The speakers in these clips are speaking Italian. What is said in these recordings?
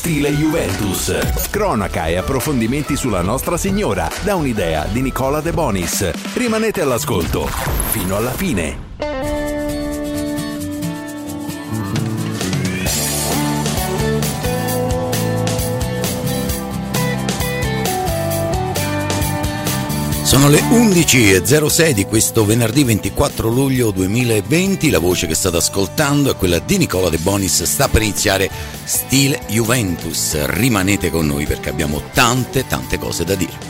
Stile Juventus. Cronaca e approfondimenti sulla Nostra Signora, da un'idea di Nicola De Bonis. Rimanete all'ascolto fino alla fine. Sono le 11.06 di questo venerdì 24 luglio 2020, la voce che state ascoltando è quella di Nicola De Bonis, sta per iniziare Stile Juventus, rimanete con noi perché abbiamo tante cose da dire.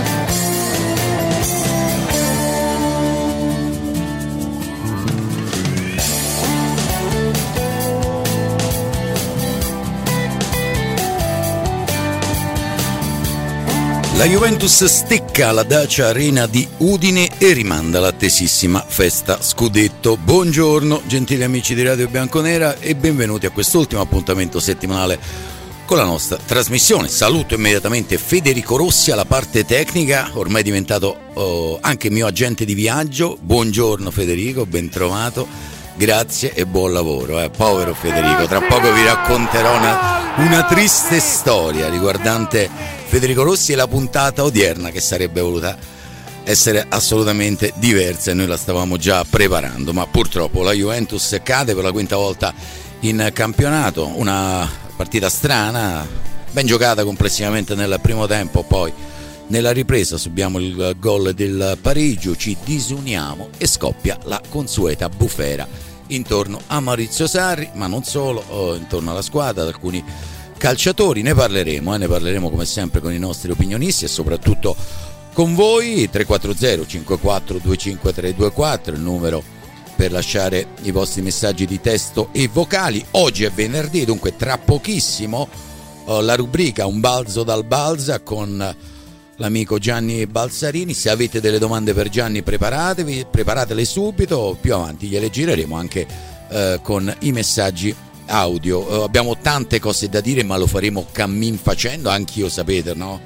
La Juventus stecca alla Dacia Arena di Udine e rimanda l'attesissima festa scudetto. Buongiorno gentili amici di Radio Bianconera e benvenuti a quest'ultimo appuntamento settimanale con la nostra trasmissione. Saluto immediatamente Federico Rossi alla parte tecnica, ormai diventato anche mio agente di viaggio. Buongiorno Federico, ben trovato, grazie e buon lavoro. Povero Federico, tra poco vi racconterò una triste storia riguardante Federico Rossi e la puntata odierna che sarebbe voluta essere assolutamente diversa e noi la stavamo già preparando, ma purtroppo la Juventus cade per la quinta volta in campionato, una partita strana, ben giocata complessivamente nel primo tempo, poi nella ripresa subiamo il gol del pareggio, ci disuniamo e scoppia la consueta bufera intorno a Maurizio Sarri, ma non solo, intorno alla squadra, ad alcuni calciatori. Ne parleremo come sempre con i nostri opinionisti e soprattutto con voi. 340 54 25 324 il numero per lasciare i vostri messaggi di testo e vocali. Oggi è venerdì, dunque tra pochissimo la rubrica Un balzo dal Balza con l'amico Gianni Balsarini. Se avete delle domande per Gianni preparatele subito, più avanti gliele gireremo anche con i messaggi audio. Abbiamo tante cose da dire, ma lo faremo cammin facendo. Anch'io, sapete, no?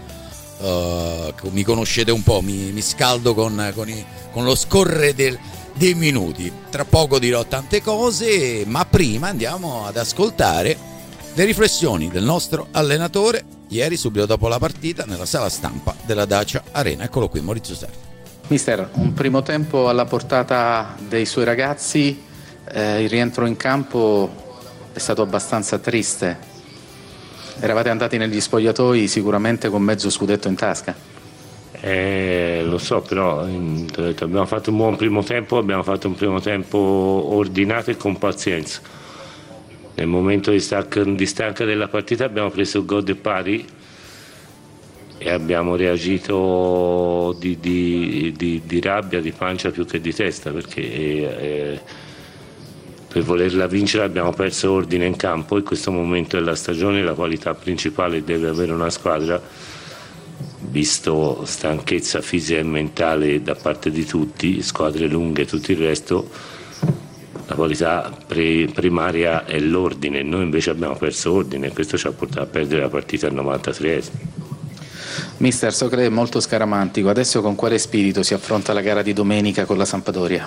Mi conoscete un po', mi scaldo con lo scorrere dei minuti. Tra poco dirò tante cose, ma prima andiamo ad ascoltare le riflessioni del nostro allenatore ieri, subito dopo la partita, nella sala stampa della Dacia Arena. Eccolo qui, Maurizio Sarri. Mister, un primo tempo alla portata dei suoi ragazzi, il rientro in campo è stato abbastanza triste. Eravate andati negli spogliatoi sicuramente con mezzo scudetto in tasca. Lo so, però abbiamo fatto un buon primo tempo, abbiamo fatto un primo tempo ordinato e con pazienza. Nel momento di stacca della partita abbiamo preso il gol del pari e abbiamo reagito di rabbia, di pancia più che di testa, perché per volerla vincere abbiamo perso ordine in campo. In questo momento della stagione la qualità principale deve avere una squadra, visto stanchezza fisica e mentale da parte di tutti, squadre lunghe e tutto il resto, la qualità primaria è l'ordine. Noi invece abbiamo perso ordine e questo ci ha portato a perdere la partita al 93esimo. Mister, so che lei è molto scaramantico, adesso con quale spirito si affronta la gara di domenica con la Sampdoria?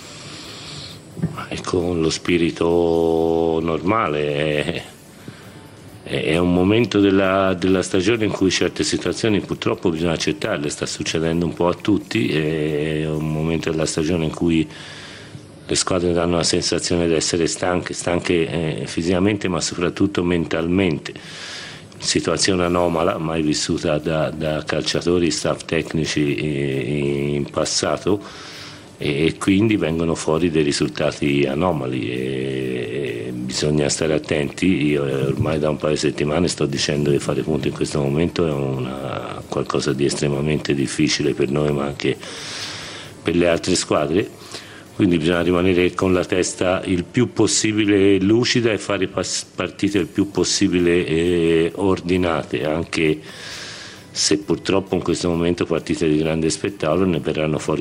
Con lo spirito normale, è un momento della stagione in cui certe situazioni purtroppo bisogna accettarle, sta succedendo un po' a tutti, è un momento della stagione in cui le squadre danno la sensazione di essere stanche fisicamente ma soprattutto mentalmente. Situazione anomala, mai vissuta da calciatori, staff tecnici in passato, e quindi vengono fuori dei risultati anomali e bisogna stare attenti. Io ormai da un paio di settimane sto dicendo che fare punti in questo momento è qualcosa di estremamente difficile per noi ma anche per le altre squadre, quindi bisogna rimanere con la testa il più possibile lucida e fare partite il più possibile ordinate, anche se purtroppo in questo momento partite di grande spettacolo ne verranno fuori.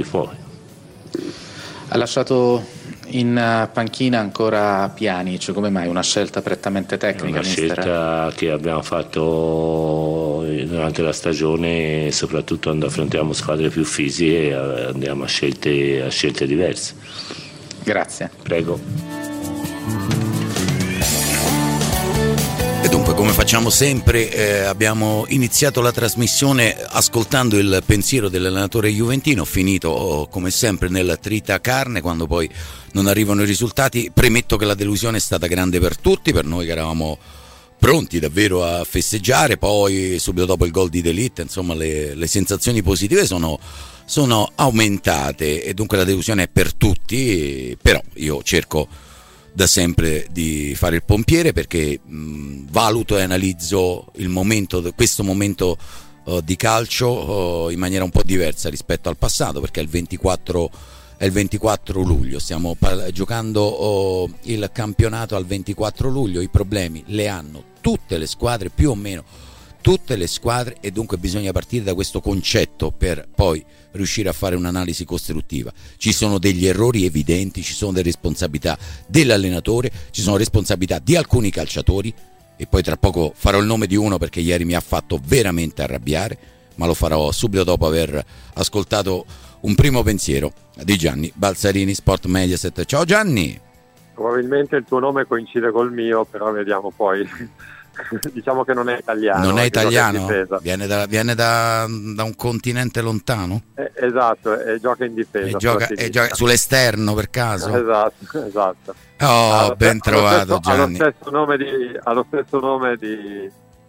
Ha lasciato in panchina ancora Pjanic, come mai? Una scelta prettamente tecnica? Una scelta che abbiamo fatto durante la stagione, soprattutto quando affrontiamo squadre più fisiche, andiamo a scelte diverse. Grazie. Prego. E dunque come facciamo sempre, abbiamo iniziato la trasmissione ascoltando il pensiero dell'allenatore juventino, finito come sempre nel tritacarne quando poi non arrivano i risultati. Premetto che la delusione è stata grande per tutti, per noi che eravamo pronti davvero a festeggiare, poi subito dopo il gol di De Ligt, insomma le sensazioni positive sono aumentate e dunque la delusione è per tutti, però io cerco da sempre di fare il pompiere perché valuto e analizzo questo momento di calcio in maniera un po' diversa rispetto al passato, perché è il 24 luglio, stiamo giocando il campionato al 24 luglio, i problemi le hanno tutte le squadre, più o meno tutte le squadre, e dunque bisogna partire da questo concetto per poi riuscire a fare un'analisi costruttiva. Ci sono degli errori evidenti, ci sono delle responsabilità dell'allenatore, ci sono responsabilità di alcuni calciatori, e poi tra poco farò il nome di uno perché ieri mi ha fatto veramente arrabbiare, ma lo farò subito dopo aver ascoltato un primo pensiero di Gianni Balzarini, Sport Mediaset. Ciao Gianni. Probabilmente il tuo nome coincide col mio, però vediamo poi. Diciamo che non è italiano. Non è italiano? Viene da un continente lontano? Esatto, e gioca in difesa. E gioca sull'esterno per caso? Esatto. Oh, ben trovato Gianni. Ha lo stesso nome di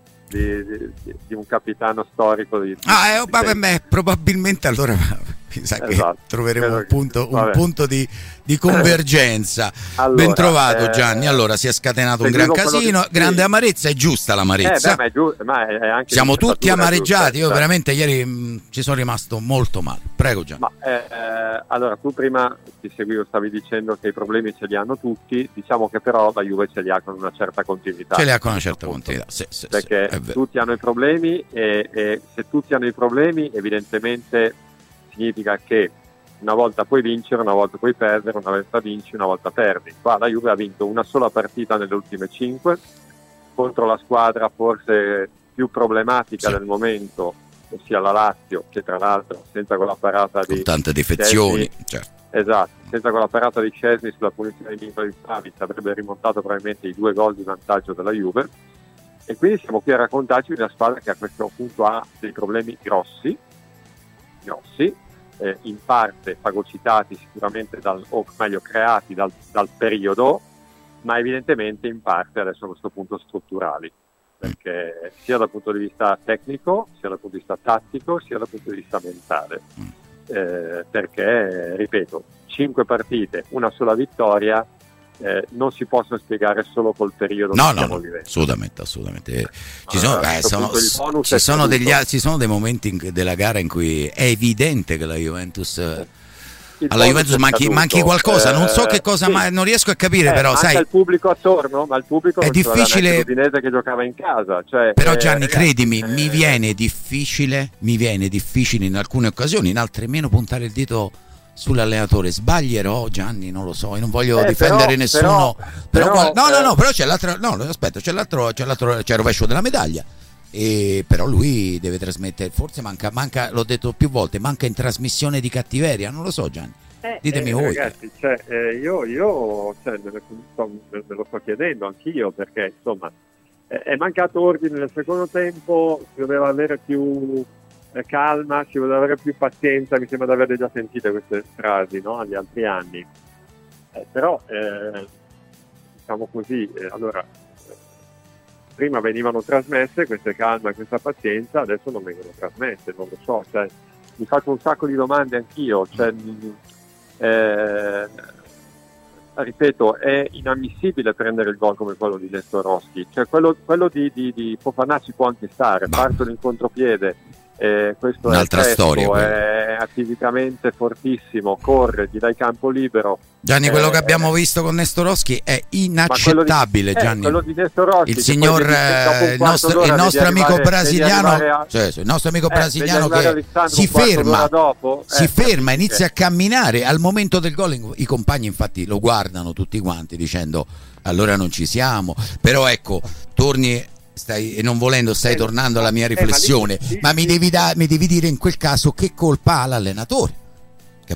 un capitano storico probabilmente allora mi sa che troveremo un punto di convergenza. Allora, ben trovato Gianni. Allora si è scatenato un gran casino, grande amarezza, è giusta l'amarezza, ma è anche siamo tutti amareggiati. Io veramente ieri ci sono rimasto molto male. Prego Gianni. Allora, tu prima ti seguivo, stavi dicendo che i problemi ce li hanno tutti, diciamo che però la Juve ce li ha con una certa continuità. Sì, perché tutti hanno i problemi e se tutti hanno i problemi evidentemente significa che una volta puoi vincere, una volta puoi perdere, una volta vinci, una volta perdi. Qua la Juve ha vinto una sola partita nelle ultime 5 contro la squadra forse più problematica del momento, ossia la Lazio, che tra l'altro senza quella parata con tante defezioni, certo. Esatto, senza quella parata di Szczesny sulla punizione di Milinković avrebbe rimontato probabilmente i 2 gol di vantaggio della Juve, e quindi siamo qui a raccontarci di una squadra che a questo punto ha dei problemi grossi, in parte fagocitati sicuramente creati dal periodo, ma evidentemente in parte adesso a questo punto strutturali, perché sia dal punto di vista tecnico, sia dal punto di vista tattico, sia dal punto di vista mentale, perché ripeto, 5 partite, una sola vittoria, non si possono spiegare solo col periodo che stiamo vivendo. Assolutamente. Ci sono dei momenti della gara in cui è evidente che la Juventus alla Juventus manchi qualcosa, non so che cosa, ma non riesco a capire, però sai, il pubblico attorno, ma il pubblico è difficile. L'Udinese che giocava in casa, però Gianni, credimi, mi viene difficile in alcune occasioni, in altre meno, puntare il dito sull'allenatore. Sbaglierò Gianni, non lo so, io non voglio difendere nessuno, però c'è l'altro, c'è il rovescio della medaglia, e però lui deve trasmettere, forse manca, l'ho detto più volte, manca in trasmissione di cattiveria, non lo so Gianni, ditemi voi. Ragazzi, io me lo sto chiedendo anch'io, perché insomma è mancato ordine nel secondo tempo, si doveva avere più calma, ci deve avere più pazienza. Mi sembra di averle già sentite queste frasi, no? Agli altri anni, però diciamo così, allora prima venivano trasmesse queste calma e questa pazienza, adesso non vengono trasmesse, non lo so, mi faccio un sacco di domande anch'io, ripeto, è inammissibile prendere il gol come quello di Nestorowski, quello di Fofana ci può anche stare, partono in contropiede, questo un'altra storia, è fisicamente fortissimo, corre, gli dai campo libero. Gianni, quello che abbiamo visto con Nestorowski è inaccettabile, Gianni. Quello di Nestorowski, il signor il nostro amico brasiliano, il nostro amico brasiliano che si ferma, inizia a camminare al momento del gol. I compagni infatti lo guardano tutti quanti dicendo allora non ci siamo, però ecco, torni e non volendo stai tornando alla mia riflessione, ma mi devi dire in quel caso che colpa ha l'allenatore, capisci?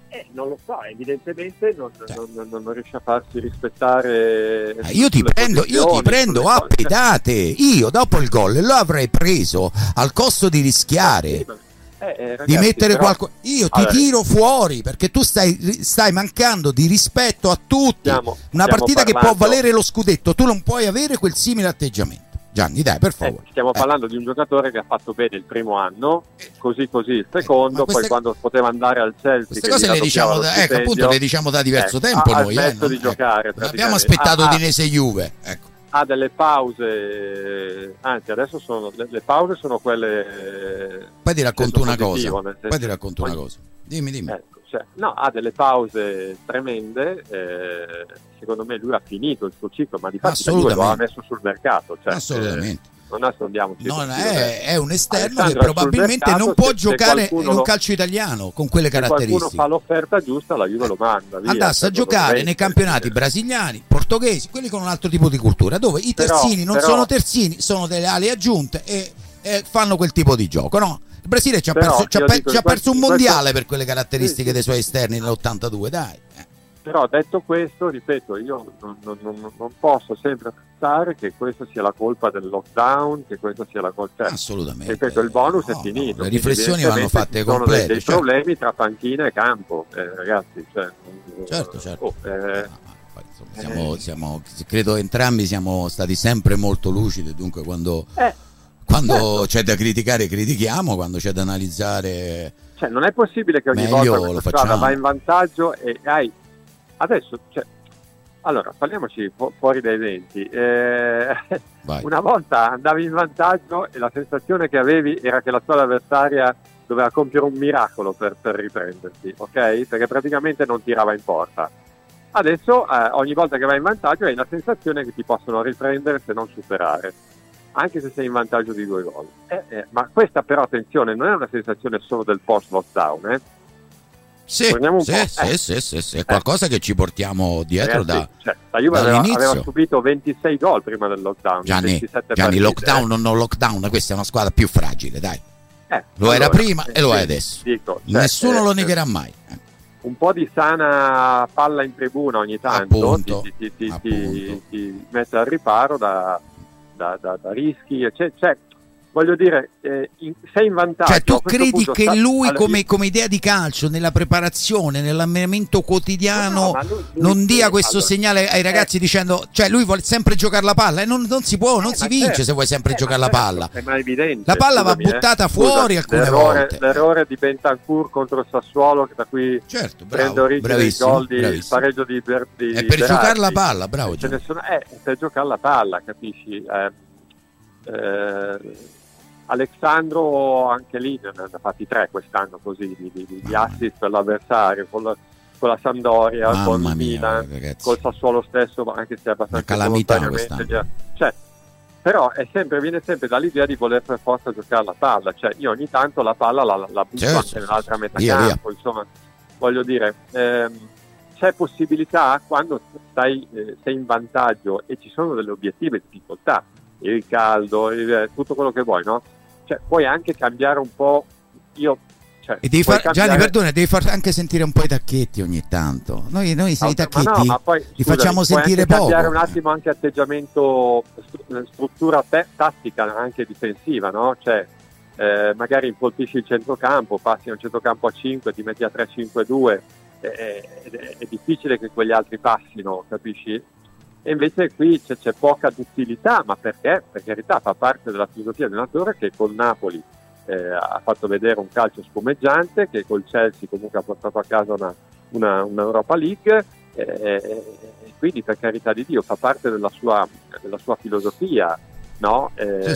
Non lo so, evidentemente non riesce a farsi rispettare. Io ti prendo a pedate. Io dopo il gol lo avrei preso al costo di rischiare. Ragazzi, di mettere però, io ti tiro fuori perché tu stai mancando di rispetto a tutti. Una partita che può valere lo scudetto, tu non puoi avere quel simile atteggiamento. Gianni, dai, per favore. Stiamo parlando di un giocatore che ha fatto bene il primo anno, così il secondo, poi quando poteva andare al Chelsea. Queste cose le diciamo appunto le diciamo da diverso tempo noi. Di giocare, abbiamo aspettato Udinese Juve. Ecco. Ha delle pause, anzi adesso le pause sono quelle. Poi ti racconto una cosa. Dimmi. Ecco, ha delle pause tremende. Secondo me lui ha finito il suo ciclo, ma di fatto lui lo ha messo sul mercato. Assolutamente. Non nascondiamoci. È un esterno che probabilmente non può giocare in un calcio italiano con quelle caratteristiche. Se qualcuno fa l'offerta giusta, la Juve lo manda via. Andasse a giocare nei campionati brasiliani, portoghesi, quelli con un altro tipo di cultura, dove i terzini non sono terzini, sono delle ali aggiunte e fanno quel tipo di gioco, no? Il Brasile ci ha perso un mondiale per quelle caratteristiche dei suoi esterni nell'82, dai. Però detto questo, ripeto, io non posso sempre pensare che questa sia la colpa del lockdown, che questa sia la colpa. Assolutamente. Ripeto, il bonus è finito. Le riflessioni vanno fatte complete. Ci sono dei problemi tra panchina e campo, ragazzi. Certo. Credo entrambi siamo stati sempre molto lucidi, dunque quando c'è da criticare critichiamo, quando c'è da analizzare. Non è possibile che ogni volta questa squadra va in vantaggio e hai. Adesso, allora, parliamoci fuori dai denti. Una volta andavi in vantaggio e la sensazione che avevi era che la squadra avversaria doveva compiere un miracolo per riprenderti, ok? Perché praticamente non tirava in porta. Adesso, ogni volta che vai in vantaggio hai la sensazione che ti possono riprendere se non superare, anche se sei in vantaggio di 2 gol. Ma questa però, attenzione, non è una sensazione solo del post-lockdown, Sì, è qualcosa che ci portiamo dietro. Ragazzi, la Juve aveva subito 26 gol prima del lockdown. Gianni, lockdown o non lockdown, questa è una squadra più fragile, dai. Lo era prima e lo è adesso. Nessuno lo negherà mai. Un po' di sana palla in tribuna ogni tanto ti mette al riparo da rischi. Voglio dire, sei in vantaggio. Tu credi che lui come idea di calcio, nella preparazione, nell'allenamento quotidiano, non dia questo segnale ai ragazzi dicendo, lui vuole sempre giocare la palla e non si può, non si vince se vuoi sempre giocare la palla. È evidente. La palla va buttata fuori alcune volte. L'errore di Bentancur contro il Sassuolo, da cui prende origine il gol il pareggio di è per giocare la palla, bravo. Per giocare la palla, capisci? Alexandro anche lì ne ha fatti 3 quest'anno così di assist per l'avversario con la Sampdoria, con il Milan, col Sassuolo stesso, anche se è abbastanza calamità però viene sempre dall'idea di voler per forza giocare la palla, io ogni tanto la palla la butto anche nell'altra metà campo, insomma, voglio dire, c'è possibilità quando sei in vantaggio e ci sono delle obiettive difficoltà, il caldo, tutto quello che vuoi, no? Puoi anche cambiare un po'. E devi Gianni, perdona, devi far anche sentire un po' i tacchetti ogni tanto. Noi i tacchetti li facciamo sentire poco. Cambiare un attimo anche atteggiamento, struttura tattica anche difensiva, no? Magari impolpisci il centrocampo, passi a un centrocampo a 5, ti metti a 3-5-2, è difficile che quegli altri passino, capisci? E invece qui c'è poca duttilità, ma perché? Per carità, fa parte della filosofia dell'allenatore che col Napoli ha fatto vedere un calcio spumeggiante, che col Chelsea comunque ha portato a casa una Europa League, quindi per carità di Dio fa parte della sua filosofia, no?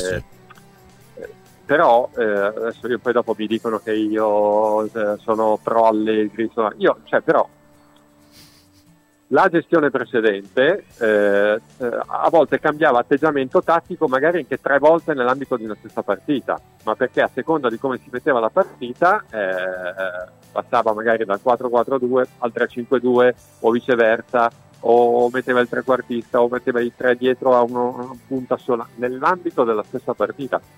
Però adesso io poi dopo mi dicono che io sono pro Allegri, però la gestione precedente a volte cambiava atteggiamento tattico magari anche 3 volte nell'ambito di una stessa partita, ma perché a seconda di come si metteva la partita passava magari dal 4-4-2 al 3-5-2 o viceversa, o metteva il trequartista o metteva i 3 dietro a una punta sola nell'ambito della stessa partita.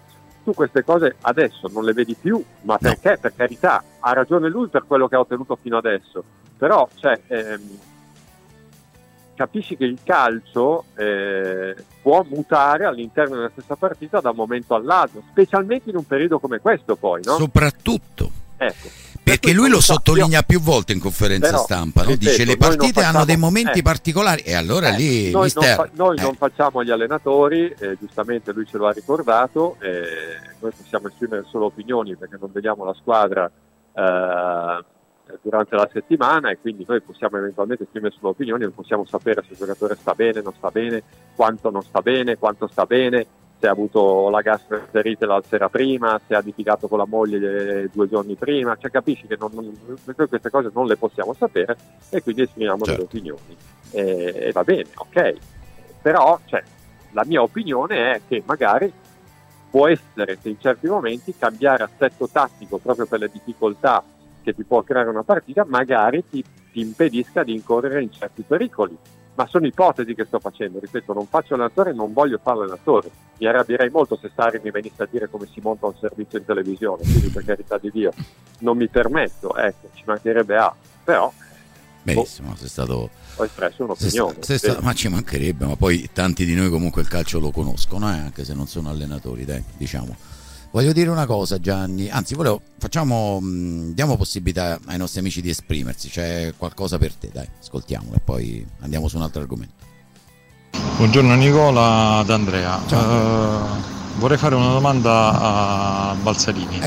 tu queste cose adesso non le vedi più, ma perché? No. Per carità, ha ragione lui per quello che ha ottenuto fino adesso, però capisci che il calcio può mutare all'interno della stessa partita da un momento all'altro, specialmente in un periodo come questo poi, no? Soprattutto. Ecco. Perché lui lo sottolinea più volte in conferenza stampa, no? Dice le partite hanno dei momenti particolari e allora lì noi non facciamo gli allenatori, giustamente lui ce lo ha ricordato, noi possiamo esprimere solo opinioni perché non vediamo la squadra durante la settimana e quindi noi possiamo eventualmente esprimere solo opinioni, non possiamo sapere se il giocatore sta bene, non sta bene, quanto non sta bene, quanto sta bene, se ha avuto la gastroenterite la sera prima, se ha litigato con la moglie 2 giorni prima, cioè capisci che queste cose non le possiamo sapere e quindi esprimiamo delle opinioni e va bene, ok, però la mia opinione è che magari può essere che in certi momenti cambiare assetto tattico proprio per le difficoltà che ti può creare una partita magari ti impedisca di incorrere in certi pericoli. Ma sono ipotesi che sto facendo, ripeto, non faccio allenatore, non voglio fare allenatore. Mi arrabbierei molto se Sarri mi venisse a dire come si monta un servizio in televisione, quindi per carità di Dio non mi permetto, ci mancherebbe però benissimo, sei stato, ho espresso un'opinione. Ma ci mancherebbe, ma poi tanti di noi comunque il calcio lo conoscono, anche se non sono allenatori, dai, diciamo. Voglio dire una cosa, Gianni, anzi diamo possibilità ai nostri amici di esprimersi, c'è qualcosa per te, dai, ascoltiamolo e poi andiamo su un altro argomento. Buongiorno Nicola, da Andrea. Vorrei fare una domanda a Balzarini,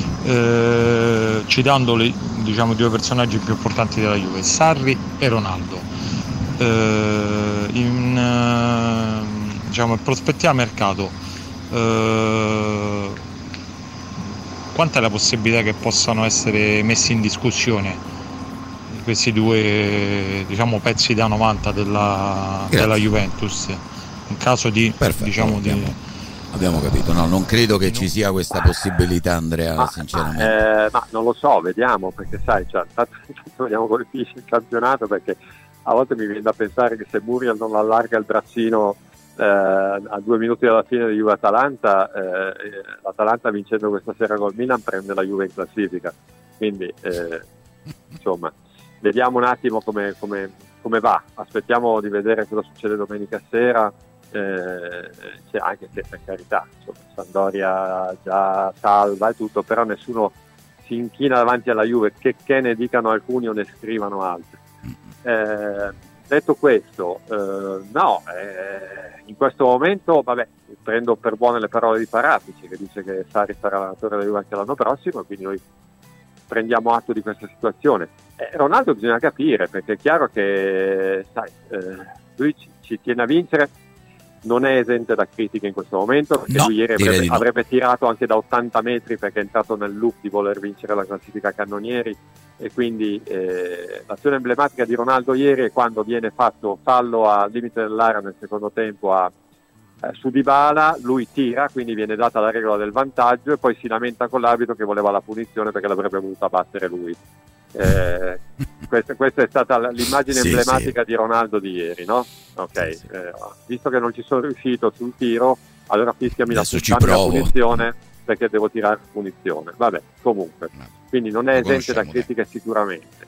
citando diciamo 2 personaggi più importanti della Juve, Sarri e Ronaldo. In prospettiva mercato, quanta è la possibilità che possano essere messi in discussione questi 2 pezzi da 90 della Juventus in caso di abbiamo capito, no, non credo che ci sia questa possibilità, Andrea, sinceramente. Ma non lo so, vediamo, perché sai, vediamo come finisce il campionato, perché a volte mi viene da pensare che se Muriel non allarga il braccino a 2 minuti dalla fine di Juve-Atalanta, l'Atalanta vincendo questa sera col Milan prende la Juve in classifica, quindi insomma vediamo un attimo come va, aspettiamo di vedere cosa succede domenica sera, anche se per carità Sampdoria già salva e tutto, però nessuno si inchina davanti alla Juve, che ne dicano alcuni o ne scrivano altri. Detto questo, in questo momento, prendo per buone le parole di Paratici, che dice che Sarri sarà allenatore della Juve anche l'anno prossimo, e quindi noi prendiamo atto di questa situazione. Ronaldo bisogna capire, perché è chiaro che lui ci tiene a vincere, non è esente da critiche in questo momento, perché lui ieri avrebbe tirato anche da 80 metri perché è entrato nel loop di voler vincere la classifica cannonieri, e quindi l'azione emblematica di Ronaldo ieri è quando viene fatto fallo al limite dell'area nel secondo tempo su Dybala, lui tira, quindi viene data la regola del vantaggio e poi si lamenta con l'arbitro che voleva la punizione perché l'avrebbe voluta battere lui. Questa è stata l'immagine emblematica di Ronaldo di ieri, no? Ok, visto che non ci sono riuscito sul tiro, allora fischiami la punizione perché devo tirare punizione. Vabbè, comunque, quindi non è esente da critiche sicuramente.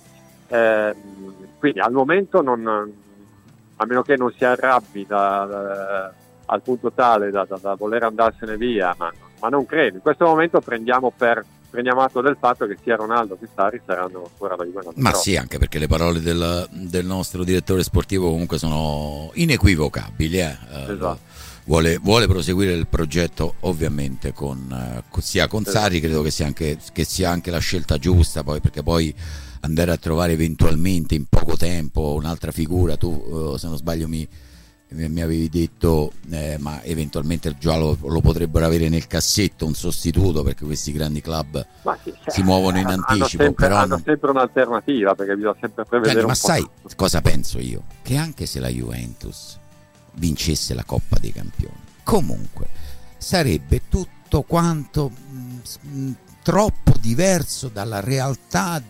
Quindi al momento a meno che non si arrabbi al punto tale da voler andarsene via, ma non credo. In questo momento prendiamo atto del fatto che sia Ronaldo che Sarri saranno ancora la Juve. Ma sì, anche perché le parole del nostro direttore sportivo comunque sono inequivocabili. Esatto. Vuole proseguire il progetto ovviamente sia con Sarri, credo che sia anche la scelta giusta, poi perché poi andare a trovare eventualmente in poco tempo un'altra figura, tu se non sbaglio mi avevi detto ma eventualmente già lo potrebbero avere nel cassetto un sostituto, perché questi grandi club si muovono in anticipo, hanno sempre un'alternativa, perché bisogna sempre prevedere ma sai cosa penso io? Che anche se la Juventus vincesse la Coppa dei Campioni, comunque sarebbe tutto quanto troppo diverso dalla realtà,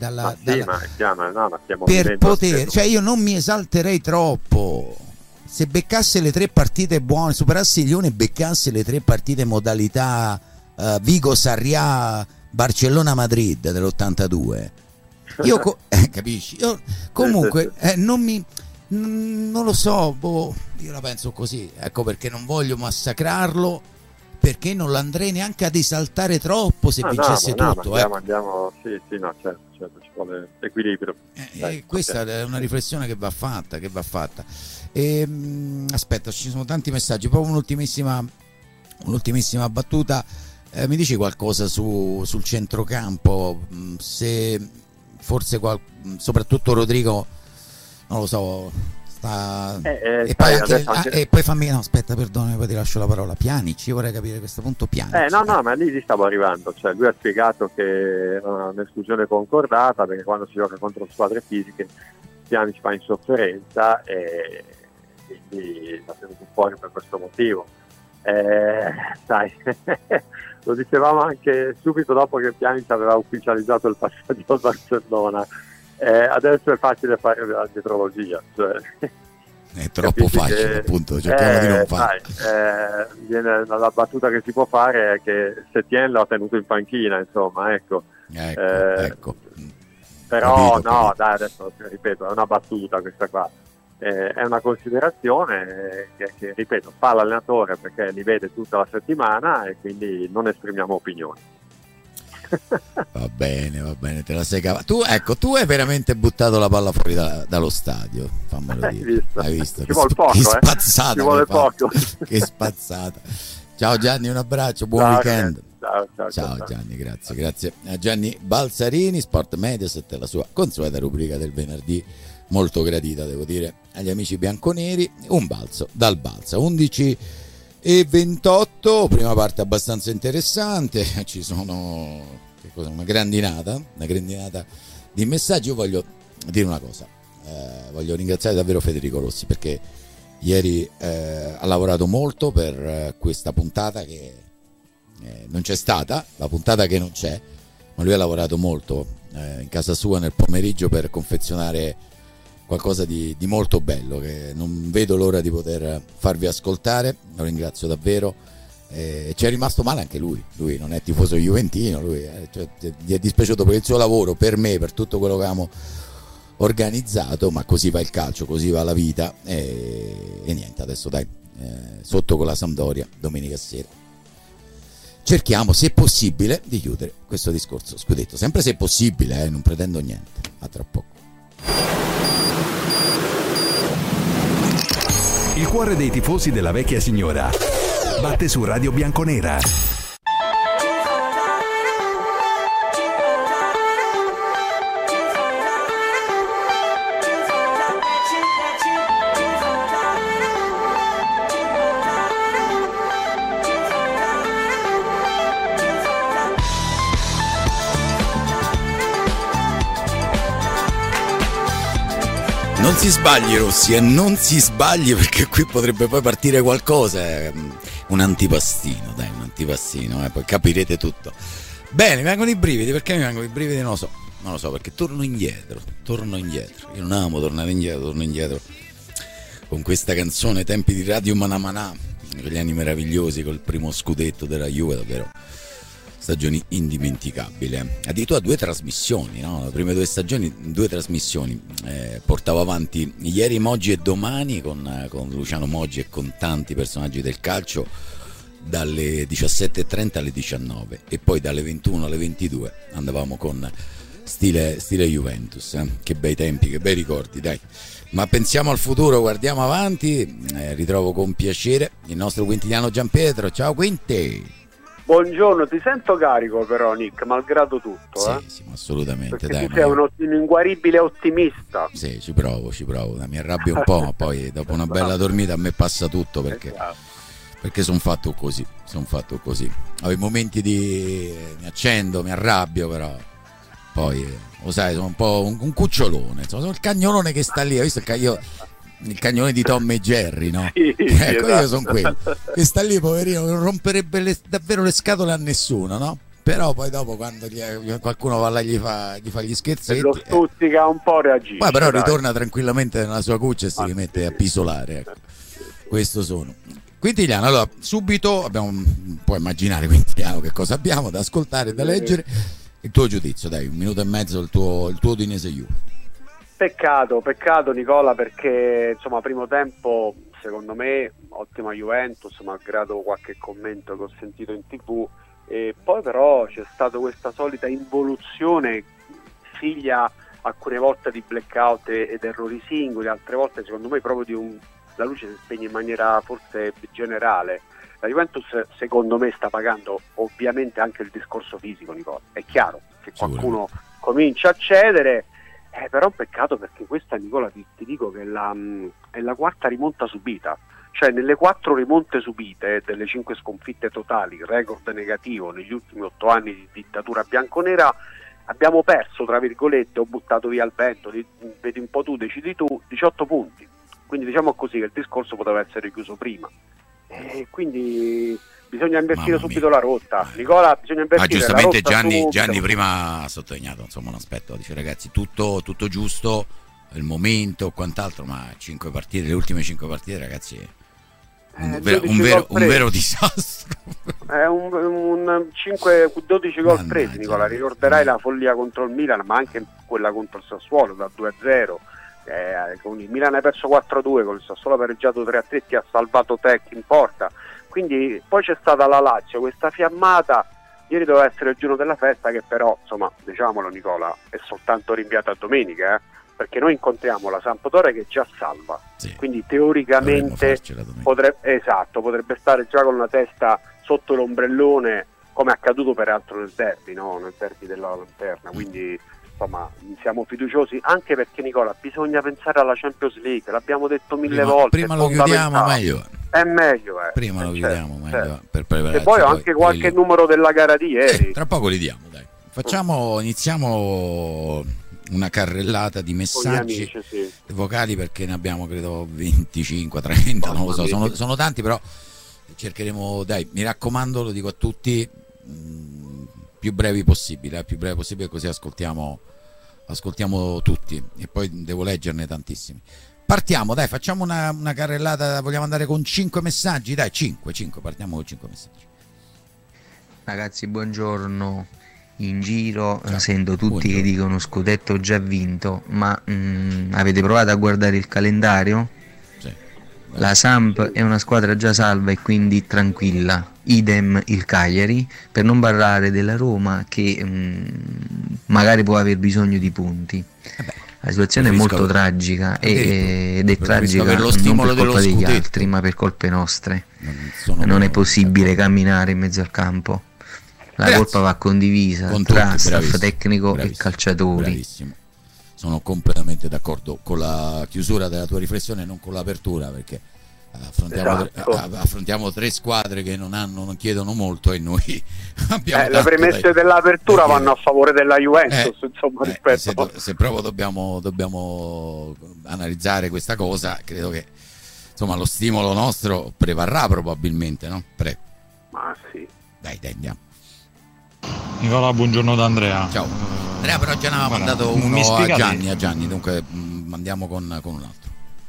per poter, cioè io non mi esalterei troppo. Se beccasse le 3 partite buone, superasse il Lione e beccasse le 3 partite modalità Vigo Sarrià Barcellona Madrid dell'82. Io capisci? Io comunque non lo so, io la penso così, ecco perché non voglio massacrarlo, perché non l'andrei neanche ad esaltare troppo se vincesse tutto. Andiamo, sì, no, certo, ci vuole equilibrio. Questa è una riflessione che va fatta. Aspetta, ci sono tanti messaggi, proprio un'ultimissima battuta. Mi dici qualcosa sul centrocampo? Se forse soprattutto Rodrigo, non lo so, sta e poi fammi, no, aspetta, perdonami, poi ti lascio la parola. Pjanic, io vorrei capire a questo punto Pjanic. No, ma lì stavo arrivando, cioè lui ha spiegato che è un'esclusione concordata, perché quando si gioca contro squadre fisiche Pjanic va in sofferenza e quindi l'ha tenuto fuori per questo motivo. Sai, lo dicevamo anche subito dopo che Pjanic aveva ufficializzato il passaggio al Barcellona. Adesso è facile fare la dietrologia, cioè, è troppo facile, appunto, cerchiamo di non fare. La battuta che si può fare è che Setien l'ha tenuto in panchina, insomma, ecco. Però capito, no, dai, adesso ripeto, è una battuta questa qua. È una considerazione che, ripeto, fa l'allenatore perché li vede tutta la settimana e quindi non esprimiamo opinioni. Va bene, te la sei cavata. Tu hai veramente buttato la palla fuori dallo stadio, fammelo dire. Hai visto? Ci vuole poco, che spazzata, ci vuole poco. Che spazzata. Ciao Gianni, un abbraccio, buon weekend. Ciao Gianni, grazie a Gianni Balzarini, Sport Mediaset, la sua consueta rubrica del venerdì, molto gradita, devo dire, agli amici bianconeri. Un balzo dal Balza, 11:28, prima parte abbastanza interessante, ci sono una grandinata di messaggi. Io voglio dire una cosa, voglio ringraziare davvero Federico Rossi, perché ieri ha lavorato molto per questa puntata che non c'è stata, la puntata che non c'è, ma lui ha lavorato molto in casa sua nel pomeriggio per confezionare qualcosa di molto bello che non vedo l'ora di poter farvi ascoltare. Lo ringrazio davvero. Ci è rimasto male anche lui non è tifoso juventino, gli è dispiaciuto per il suo lavoro, per me, per tutto quello che abbiamo organizzato, ma così va il calcio, così va la vita e niente, adesso dai, sotto con la Sampdoria domenica sera cerchiamo, se possibile, di chiudere questo discorso scudetto, sempre se possibile, non pretendo niente. A tra poco. Il cuore dei tifosi della vecchia signora batte su Radio Bianconera. Non si sbagli Rossi, non si sbagli, perché qui potrebbe poi partire qualcosa, un antipastino, poi capirete tutto. Bene, mi vengono i brividi, perché mi vengono i brividi? Non lo so, perché torno indietro, io non amo tornare indietro, torno indietro con questa canzone, tempi di Radio Manà, quegli anni meravigliosi col primo scudetto della Juve, davvero stagioni indimenticabili, addirittura 2 trasmissioni, no? Le prime 2 stagioni 2 trasmissioni, portavo avanti Ieri, Moggi e Domani con Luciano Moggi e con tanti personaggi del calcio dalle 17:30 alle 19 e poi dalle 21 alle 22 andavamo con stile Juventus, che bei tempi, che bei ricordi, dai. Ma pensiamo al futuro, guardiamo avanti, ritrovo con piacere il nostro quintiliano Gianpietro. Ciao Quinti. Buongiorno, ti sento carico però Nick, malgrado tutto. Sì, assolutamente. Perché dai, tu sei un inguaribile ottimista. Sì, ci provo, mi arrabbio un po', ma poi dopo una bella dormita a me passa tutto, perché sono fatto così. Ho i momenti mi accendo, mi arrabbio, però poi lo sai, sono un po' un cucciolone, insomma, sono il cagnolone che sta lì, hai visto il cagnone di Tom e Jerry, no? Sì, ecco, io sono quello che sta lì, poverino, non romperebbe davvero le scatole a nessuno, no? Però poi dopo, quando qualcuno va là e gli fa gli scherzetti, lo stuzzica un po', reagisce. Poi però ritorna tranquillamente nella sua cuccia e si rimette a pisolare, ecco. Questo sono. Quintiliano, allora subito puoi immaginare, Quintiliano, che cosa abbiamo da ascoltare, da leggere. Il tuo giudizio, dai, 1 minuto e mezzo, il tuo Udinese Juve. Peccato Nicola, perché insomma primo tempo secondo me ottima Juventus, malgrado qualche commento che ho sentito in TV, e poi però c'è stata questa solita involuzione figlia alcune volte di blackout ed errori singoli, altre volte secondo me proprio la luce si spegne in maniera forse generale. La Juventus secondo me sta pagando ovviamente anche il discorso fisico, Nicola, è chiaro che qualcuno comincia a cedere, però è un peccato perché questa, Nicola, ti dico che è la quarta rimonta subita, cioè nelle 4 rimonte subite delle 5 sconfitte totali, record negativo negli ultimi 8 anni di dittatura bianconera, abbiamo perso, tra virgolette, ho buttato via il vento, vedi un po' tu, decidi tu, 18 punti. Quindi diciamo così che il discorso poteva essere chiuso prima. E quindi bisogna invertire subito la rotta. Nicola, bisogna invertire giustamente la rotta. Gianni prima ha sottolineato un aspetto, dice ragazzi, tutto giusto, il momento, quant'altro, ma le ultime 5 partite, ragazzi, un vero disastro. È un 12 gol presi, Nicola. Ricorderai la follia contro il Milan, ma anche quella contro il Sassuolo da 2-0. Con il Milan ha perso 4-2, con il Sassuolo ha pareggiato 3-3, ti ha salvato Tec in porta. Quindi poi c'è stata la Lazio, questa fiammata. Ieri doveva essere il giorno della festa, che però, insomma, diciamolo Nicola, è soltanto rinviata a domenica, perché noi incontriamo la Sampdoria che già salva, quindi teoricamente potrebbe stare già con la testa sotto l'ombrellone, come è accaduto peraltro nel derby, nel derby della lanterna. Quindi insomma siamo fiduciosi, anche perché, Nicola, bisogna pensare alla Champions League, l'abbiamo detto mille volte. Prima lo chiudiamo meglio. È meglio, prima lo chiudiamo meglio, per prepararci. E poi ho anche qualche numero della gara di ieri. Tra poco li diamo, dai. Iniziamo una carrellata di messaggi vocali, perché ne abbiamo credo 25, 30, non lo so, sono tanti, però cercheremo, dai, mi raccomando, lo dico a tutti, più brevi possibile, così ascoltiamo tutti, e poi devo leggerne tantissimi. Partiamo, dai, facciamo una carrellata, vogliamo andare con 5 messaggi, dai, 5, partiamo con 5 messaggi. Ragazzi, buongiorno. In giro sento tutti che dicono scudetto già vinto, ma avete provato a guardare il calendario? Sì. La Samp è una squadra già salva e quindi tranquilla, idem il Cagliari, per non parlare della Roma che magari può aver bisogno di punti. La situazione è molto tragica ed è tragica non per colpa degli altri, ma per colpe nostre. Non è possibile camminare in mezzo al campo. La colpa va condivisa tra staff tecnico e calciatori. Bravissimo. Sono completamente d'accordo con la chiusura della tua riflessione, non con l'apertura, perché affrontiamo 3 squadre che non chiedono molto, e noi abbiamo le premesse dell'apertura vanno a favore della Juventus, insomma, rispetto. Se proprio dobbiamo analizzare questa cosa, credo che insomma lo stimolo nostro prevarrà probabilmente, no? Prego. Ma sì. Dai, andiamo. Nicola, buongiorno da Andrea. Ciao. Andrea, però già ne aveva mandato uno a Gianni, dunque andiamo con un altro.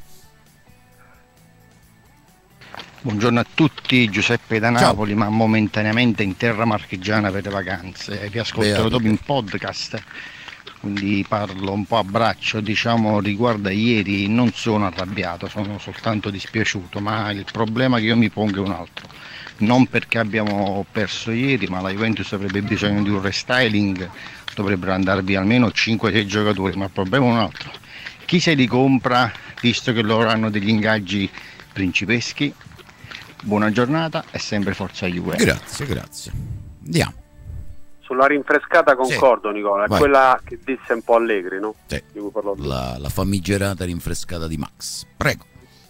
Buongiorno a tutti, Giuseppe da Napoli. Ciao. Ma momentaneamente in terra marchigiana per le vacanze, vi ascolterò dopo in podcast, quindi parlo un po' a braccio. Riguardo a ieri, non sono arrabbiato, sono soltanto dispiaciuto, ma il problema che io mi pongo è un altro. Non perché abbiamo perso ieri, ma la Juventus avrebbe bisogno di un restyling, dovrebbero andare via almeno 5-6 giocatori, ma il problema è un altro. Chi se li compra, visto che loro hanno degli ingaggi principeschi? Buona giornata e sempre forza Juventus. Grazie. Andiamo. Sulla rinfrescata concordo, Nicola, è quella che disse un po' Allegri, no? Sì. La famigerata rinfrescata di Max. Prego.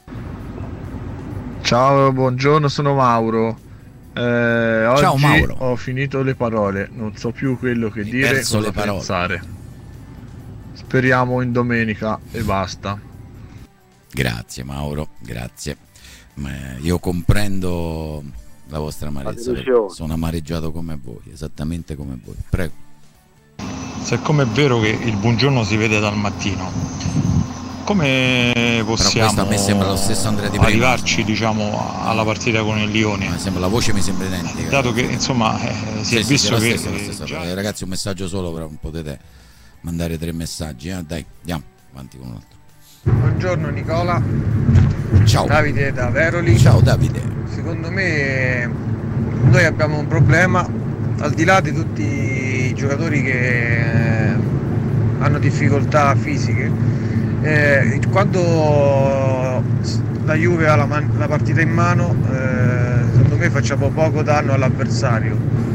Ciao, buongiorno, sono Mauro. Oggi Ciao, Mauro. Ho finito le parole, non so più quello che dire, cosa pensare. Speriamo in domenica e basta. Grazie Mauro, grazie. Io comprendo la vostra amarezza, sono amareggiato come voi, esattamente come voi. Prego. Se come è vero che il buongiorno si vede dal mattino, come possiamo a me sembra lo stesso Andrea Di arrivarci diciamo alla partita con il Lione? La voce mi sembra identica, dato che insomma si è visto che ragazzi, un messaggio solo, però non potete mandare 3 messaggi, dai, andiamo avanti con un altro. Buongiorno Nicola. Ciao Davide da Veroli. Ciao Davide. Secondo me noi abbiamo un problema, al di là di tutti i giocatori che hanno difficoltà fisiche, quando la Juve ha la partita in mano, secondo me facciamo poco danno all'avversario.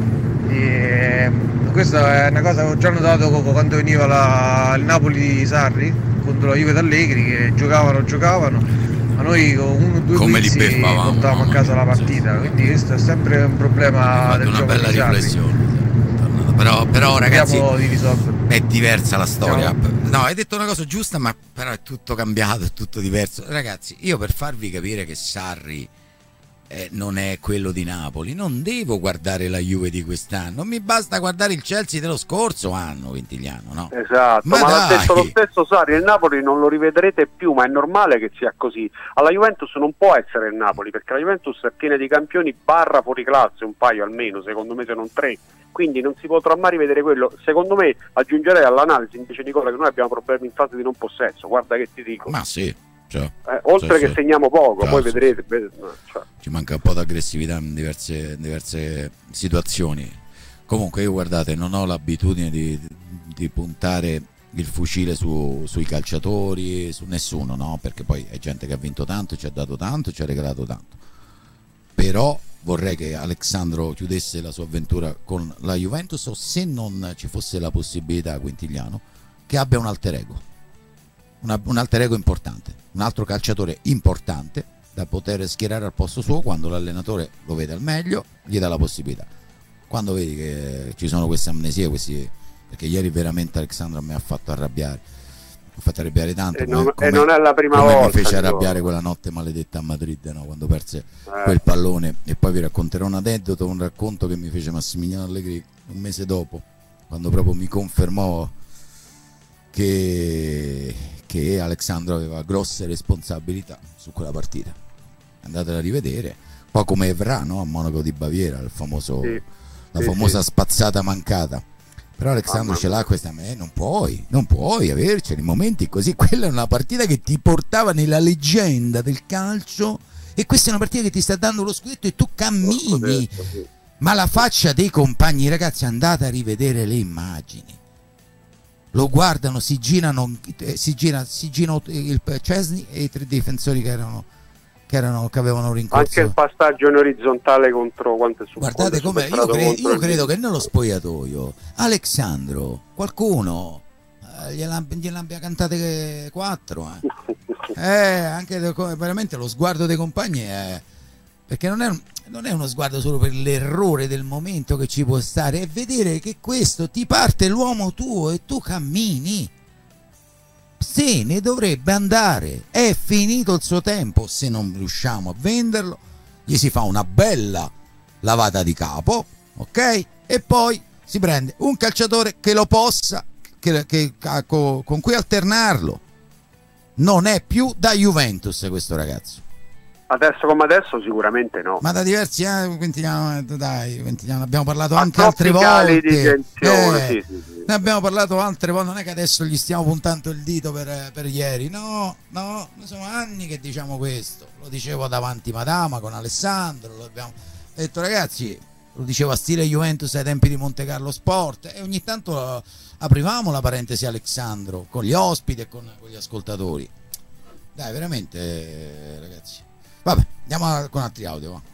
Questa è una cosa che ho già notato quando veniva il Napoli di Sarri contro la Juve d'Allegri, che giocavano, ma noi con 1 o 2 quiz portavamo a casa la partita, quindi questo è sempre un problema del gioco di Sarri. Però ragazzi, è diversa la storia. No, hai detto una cosa giusta, ma però è tutto cambiato, è tutto diverso. Ragazzi, io per farvi capire che Sarri non è quello di Napoli, non devo guardare la Juve di quest'anno, mi basta guardare il Chelsea dello scorso anno, Quintiliano, no? Esatto, ma l'ha detto lo stesso Sarri, il Napoli non lo rivedrete più, ma è normale che sia così. Alla Juventus non può essere il Napoli, perché la Juventus è piena di campioni barra fuori classe, un paio almeno, secondo me, se non 3. Quindi non si potrà mai rivedere quello. Secondo me, aggiungerei all'analisi invece, Nicola, che noi abbiamo problemi in fase di non possesso. Guarda che ti dico. Ma sì, oltre che segniamo poco, poi vedrete. Ci manca un po' d'aggressività in diverse situazioni. Comunque io, guardate, non ho l'abitudine di puntare il fucile sui calciatori, su nessuno, no? Perché poi è gente che ha vinto tanto, ci ha dato tanto, ci ha regalato tanto. Però vorrei che Alexandro chiudesse la sua avventura con la Juventus, o se non ci fosse la possibilità, Quintiliano, che abbia un alter ego, un alter ego importante, un altro calciatore importante da poter schierare al posto suo quando l'allenatore lo vede al meglio, gli dà la possibilità. Quando vedi che ci sono queste amnesie, perché ieri veramente Alexandro mi ha fatto arrabbiare, tanto, non è la prima volta. Mi fece arrabbiare quella notte maledetta a Madrid, no? Quando perse quel pallone. E poi vi racconterò un aneddoto, un racconto che mi fece Massimiliano Allegri un mese dopo, quando proprio mi confermò che Alexandro aveva grosse responsabilità su quella partita. Andatela a rivedere, poi come Evra, no? A Monaco di Baviera, la famosa spazzata mancata. Però Alexandro ce l'ha questa, non puoi averceli momenti così. Quella è una partita che ti portava nella leggenda del calcio, e questa è una partita che ti sta dando lo scudetto e tu cammini. Ma la faccia dei compagni, ragazzi, andate a rivedere le immagini, lo guardano, si girano il Szczesny e i 3 difensori che avevano rincorso. Anche il passaggio in orizzontale contro quante su. Guardate com'è, io credo che nello spogliatoio Alexandro qualcuno gliene abbia cantate 4 anche veramente lo sguardo dei compagni perché non è uno sguardo solo per l'errore del momento che ci può stare, è vedere che questo ti parte l'uomo tuo e tu cammini. Se ne dovrebbe andare, è finito il suo tempo. Se non riusciamo a venderlo, gli si fa una bella lavata di capo, ok? E poi si prende un calciatore che lo possa, con cui alternarlo. Non è più da Juventus questo ragazzo. Adesso come adesso sicuramente no. Ma da diversi anni, Quintiliano, abbiamo parlato anche altre volte. Sì. Ne abbiamo parlato altre volte, non è che adesso gli stiamo puntando il dito per ieri. No, sono anni che diciamo questo. Lo dicevo davanti Madama con Alessandro, l'abbiamo detto, ragazzi, lo dicevo a stile Juventus ai tempi di Monte Carlo Sport, e ogni tanto aprivamo la parentesi Alessandro con gli ospiti e con gli ascoltatori. Dai, veramente, ragazzi. Vabbè, andiamo con altri audio, va.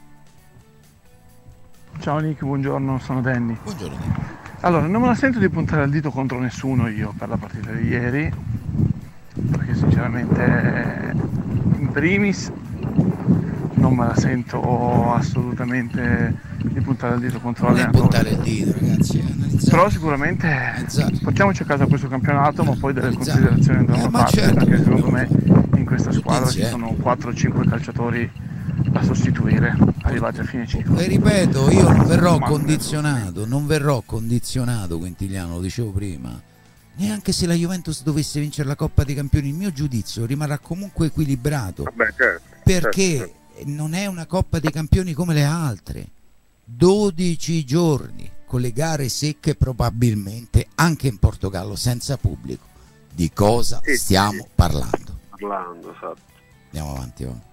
Ciao Nick, buongiorno, sono Danny. Buongiorno Danny. Allora, non me la sento di puntare il dito contro nessuno io per la partita di ieri, perché sinceramente in primis non me la sento assolutamente di puntare il dito contro l'allenatore. Non puntare il dito, ragazzi, però sicuramente portiamoci a casa questo campionato, ma poi delle considerazioni andranno fatte, certo, perché secondo me in questa squadra ci sono 4-5 calciatori da sostituire arrivati a fine ciclo. E ripeto, io non verrò condizionato, Quintiliano, lo dicevo prima, neanche se la Juventus dovesse vincere la Coppa dei Campioni, il mio giudizio rimarrà comunque equilibrato. Perché non è una Coppa dei Campioni come le altre. 12 giorni con le gare secche, probabilmente anche in Portogallo senza pubblico. Di cosa stiamo parlando? Esatto. Andiamo avanti, va.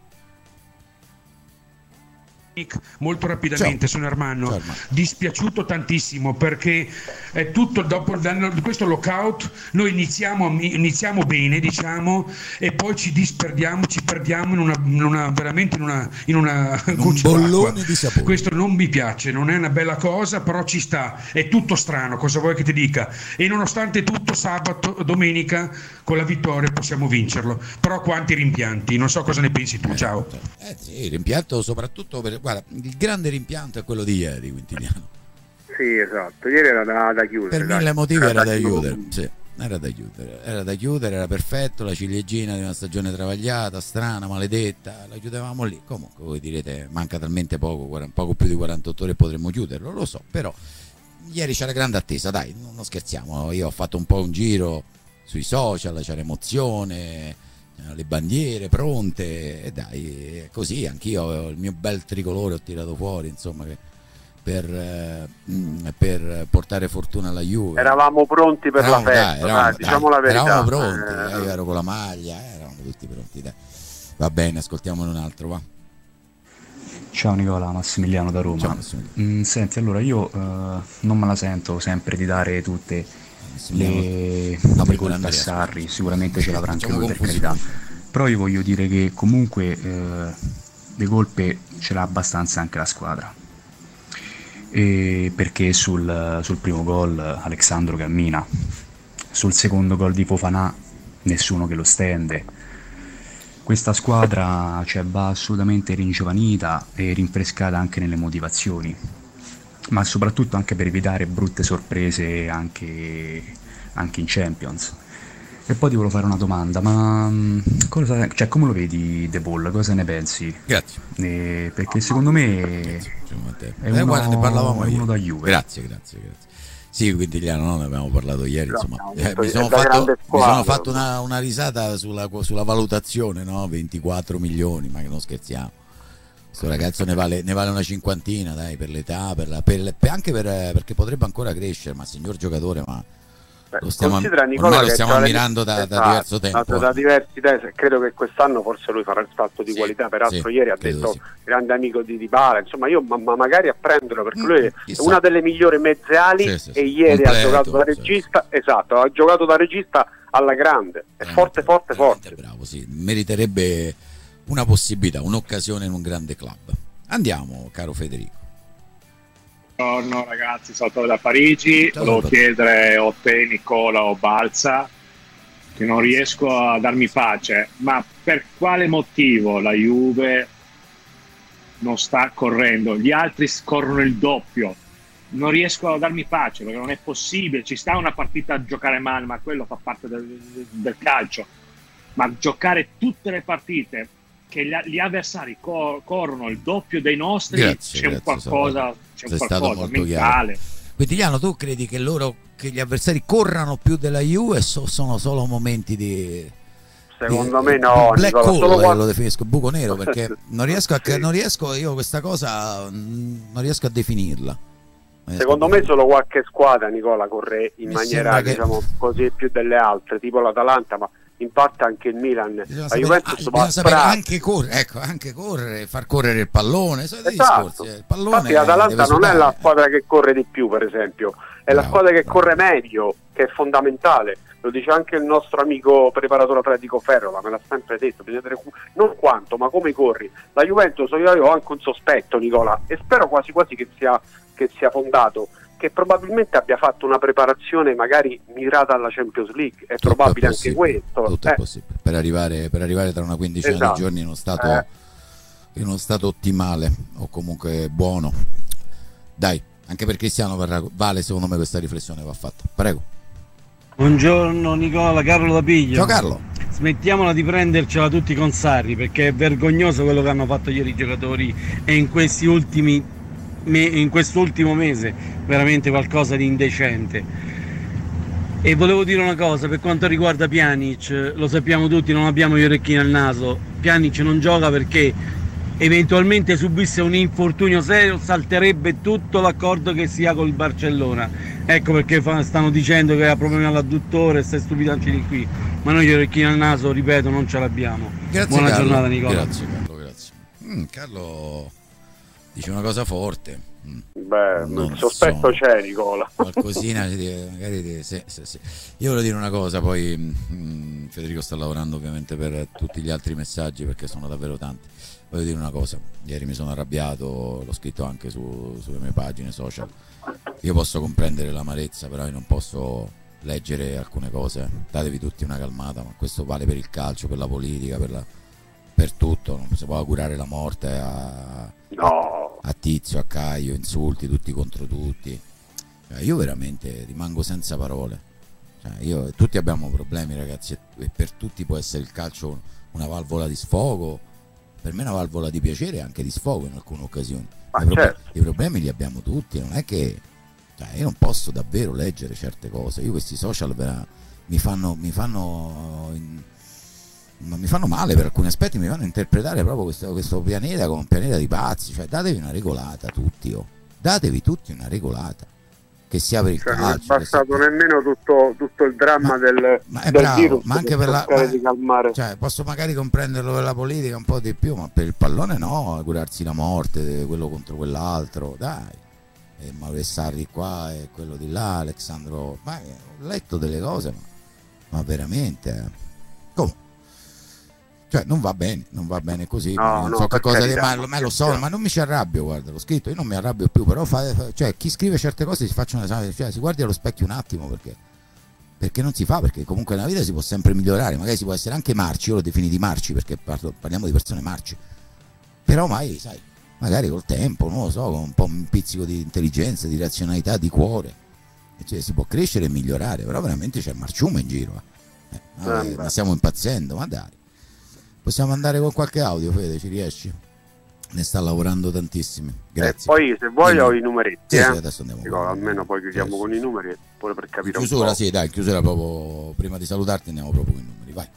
Molto rapidamente, sono Armando. Dispiaciuto tantissimo perché è tutto dopo questo lockout. Noi iniziamo bene, diciamo, e poi ci perdiamo in una un bollone di sapone. Questo non mi piace, non è una bella cosa, però ci sta. È tutto strano, cosa vuoi che ti dica? E nonostante tutto, sabato, domenica con la vittoria possiamo vincerlo. Però quanti rimpianti? Non so cosa ne pensi tu. Ciao. Sì, rimpianto soprattutto per. Guarda, il grande rimpianto è quello di ieri, Quintiliano. Sì, esatto, ieri era da chiudere. Per mille motivi era da chiudere, sì, era da chiudere, era perfetto, la ciliegina di una stagione travagliata, strana, maledetta, la chiudevamo lì. Comunque voi direte, manca talmente poco più di 48 ore e potremmo chiuderlo, lo so, però ieri c'era grande attesa, dai, non scherziamo, io ho fatto un po' un giro sui social, c'era emozione, le bandiere pronte, e dai, così anch'io avevo il mio bel tricolore, ho tirato fuori, insomma, per portare fortuna alla Juve. Eravamo pronti per la festa, diciamo la verità. Eravamo pronti, io ero con la maglia, eravamo tutti pronti, dai. Va bene, ascoltiamone un altro, va. Ciao Nicola, Massimiliano da Roma. Senti, allora io non me la sento sempre di dare tutte le colpe a Sarri, sicuramente ce l'avrà anche lui, per carità, però io voglio dire che comunque le colpe ce l'ha abbastanza anche la squadra, perché sul primo gol Alexandro cammina, sul secondo gol di Fofana nessuno che lo stende. Questa squadra va assolutamente ringiovanita e rinfrescata anche nelle motivazioni, ma soprattutto anche per evitare brutte sorprese anche in Champions. E poi ti volevo fare una domanda, ma come lo vedi De Paul? Cosa ne pensi? Grazie. Perché secondo me è uno da Juve. Grazie. Sì, Quintiliano, no, ne abbiamo parlato ieri, insomma. Mi sono fatto una risata sulla valutazione, no? 24 milioni, ma che non scherziamo. Questo ragazzo ne vale una cinquantina, dai, per l'età, anche perché potrebbe ancora crescere, ma signor giocatore, ma lo stiamo ammirando da diverso tempo. Da diversi tempi, credo che quest'anno forse lui farà il salto di qualità, peraltro ieri ha detto grande amico di Dybala, insomma io ma magari a prenderlo, perché lui è una delle migliori mezze ali, e ieri ha giocato da regista, ha giocato da regista alla grande, è forte. Bravo, sì, meriterebbe una possibilità, un'occasione in un grande club. Andiamo, caro Federico. Buongiorno ragazzi, sono da Parigi. Volevo chiedere o te, Nicola o Balza, che non riesco a darmi pace, ma per quale motivo la Juve non sta correndo? Gli altri corrono il doppio, non riesco a darmi pace, perché non è possibile. Ci sta una partita a giocare male, ma quello fa parte del calcio, ma giocare tutte le partite che gli avversari corrono il doppio dei nostri, c'è un qualcosa mentale. Quintiliano, tu credi che gli avversari corrano più della Juve o sono solo momenti di Secondo me no, black hole, lo definisco buco nero, perché non riesco io questa cosa non riesco a definirla. Secondo me solo qualche squadra, Nicola, corre in maniera diciamo così più delle altre, tipo l'Atalanta, ma in parte anche il Milan. La Juventus bisogna sapere anche correre, far correre il pallone, discorsi. Il pallone. Infatti l'Atalanta non è la squadra che corre di più, per esempio, è la squadra che corre meglio, che è fondamentale. Lo dice anche il nostro amico preparatore atletico Ferrola, me l'ha sempre detto, bisogna vedere non quanto, ma come corri. La Juventus, io ho anche un sospetto, Nicola, e spero quasi che sia fondato, che probabilmente abbia fatto una preparazione magari mirata alla Champions League. È tutto probabile è anche questo. Tutto è possibile. Per arrivare tra una quindicina di giorni in uno stato ottimale o comunque buono. Dai, anche per Cristiano vale secondo me questa riflessione, va fatta. Prego. Buongiorno Nicola, Carlo da Piglio. Ciao Carlo. Smettiamola di prendercela tutti con Sarri, perché è vergognoso quello che hanno fatto ieri i giocatori, e in quest'ultimo mese veramente qualcosa di indecente. E volevo dire una cosa, per quanto riguarda Pjanic, lo sappiamo tutti, non abbiamo gli orecchini al naso. Pjanic non gioca perché eventualmente subisse un infortunio serio, salterebbe tutto l'accordo che si ha col Barcellona. Ecco perché stanno dicendo che ha problemi all'adduttore, stai stupidaggini qui. Ma noi gli orecchini al naso, ripeto, non ce l'abbiamo. Grazie, buona Carlo. Giornata, Nicola. Grazie Carlo, grazie. Carlo dice una cosa forte. Beh, il sospetto c'è, Nicola. Qualcosina magari sì. Io voglio dire una cosa, poi Federico sta lavorando ovviamente per tutti gli altri messaggi perché sono davvero tanti. Voglio dire una cosa, ieri mi sono arrabbiato, l'ho scritto anche sulle mie pagine social. Io posso comprendere l'amarezza, però io non posso leggere alcune cose. Datevi tutti una calmata, ma questo vale per il calcio, per la politica, per tutto. Non si può augurare la morte a Tizio, a Caio, insulti tutti contro tutti. Io veramente rimango senza parole. Tutti abbiamo problemi, ragazzi, e per tutti può essere il calcio una valvola di sfogo. Per me è una valvola di piacere e anche di sfogo in alcune occasioni. I problemi li abbiamo tutti, non è che io non posso davvero leggere certe cose. Io questi social mi fanno male per alcuni aspetti, mi fanno interpretare proprio questo pianeta come un pianeta di pazzi. Datevi una regolata tutti, datevi tutti una regolata, che sia per il calcio. Non è passato nemmeno tutto il dramma del virus, ma anche di calmare. Posso magari comprenderlo per la politica un po' di più, ma per il pallone no, augurarsi la morte quello contro quell'altro, dai. Mauro Sarri qua e quello di là, Alessandro, ma ho letto delle cose, ma veramente non va bene così. Non so che cosa dire, ma lo so, ma non mi ci arrabbio, guarda, l'ho scritto, io non mi arrabbio più, però chi scrive certe cose si faccia si guardi allo specchio un attimo, perché non si fa, perché comunque nella vita si può sempre migliorare, magari si può essere anche marci, io lo definiti marci perché parliamo di persone marci, però mai, magari col tempo, non lo so, con un po' un pizzico di intelligenza, di razionalità, di cuore, si può crescere e migliorare, però veramente c'è marciume in giro, ma stiamo impazzendo, ma dai. Possiamo andare con qualche audio, Fede, ci riesci? Ne sta lavorando tantissimi. Grazie. Poi se vuoi ho i numeretti. Sì, adesso andiamo. Almeno poi chiudiamo con i numeri, pure per capire chiusura, un po'. Sì, dai, chiusura proprio prima di salutarti andiamo proprio con i numeri, vai.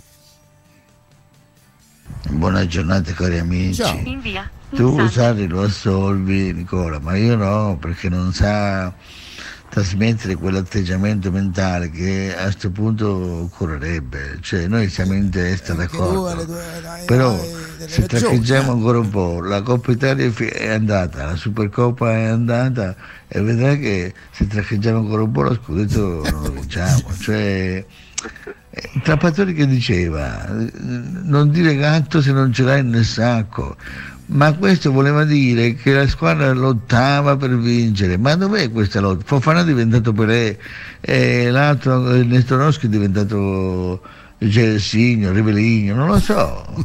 Buona giornata cari amici. Ciao. Invia. Tu Sarri lo assolvi, Nicola, ma io no, perché non sa trasmettere quell'atteggiamento mentale che a questo punto occorrerebbe. Noi siamo in testa, d'accordo, però se traccheggiamo ancora un po', la Coppa Italia è andata, la Supercoppa è andata, e vedrai che se traccheggiamo ancora un po' lo scudetto non lo vinciamo. Trapattoni che diceva non dire gatto se non ce l'hai nel sacco, ma questo voleva dire che la squadra lottava per vincere. Ma dov'è questa lotta? Fofana è diventato Pelé, l'altro Nestorowski è diventato Gelsigno, Rivellino, non lo so.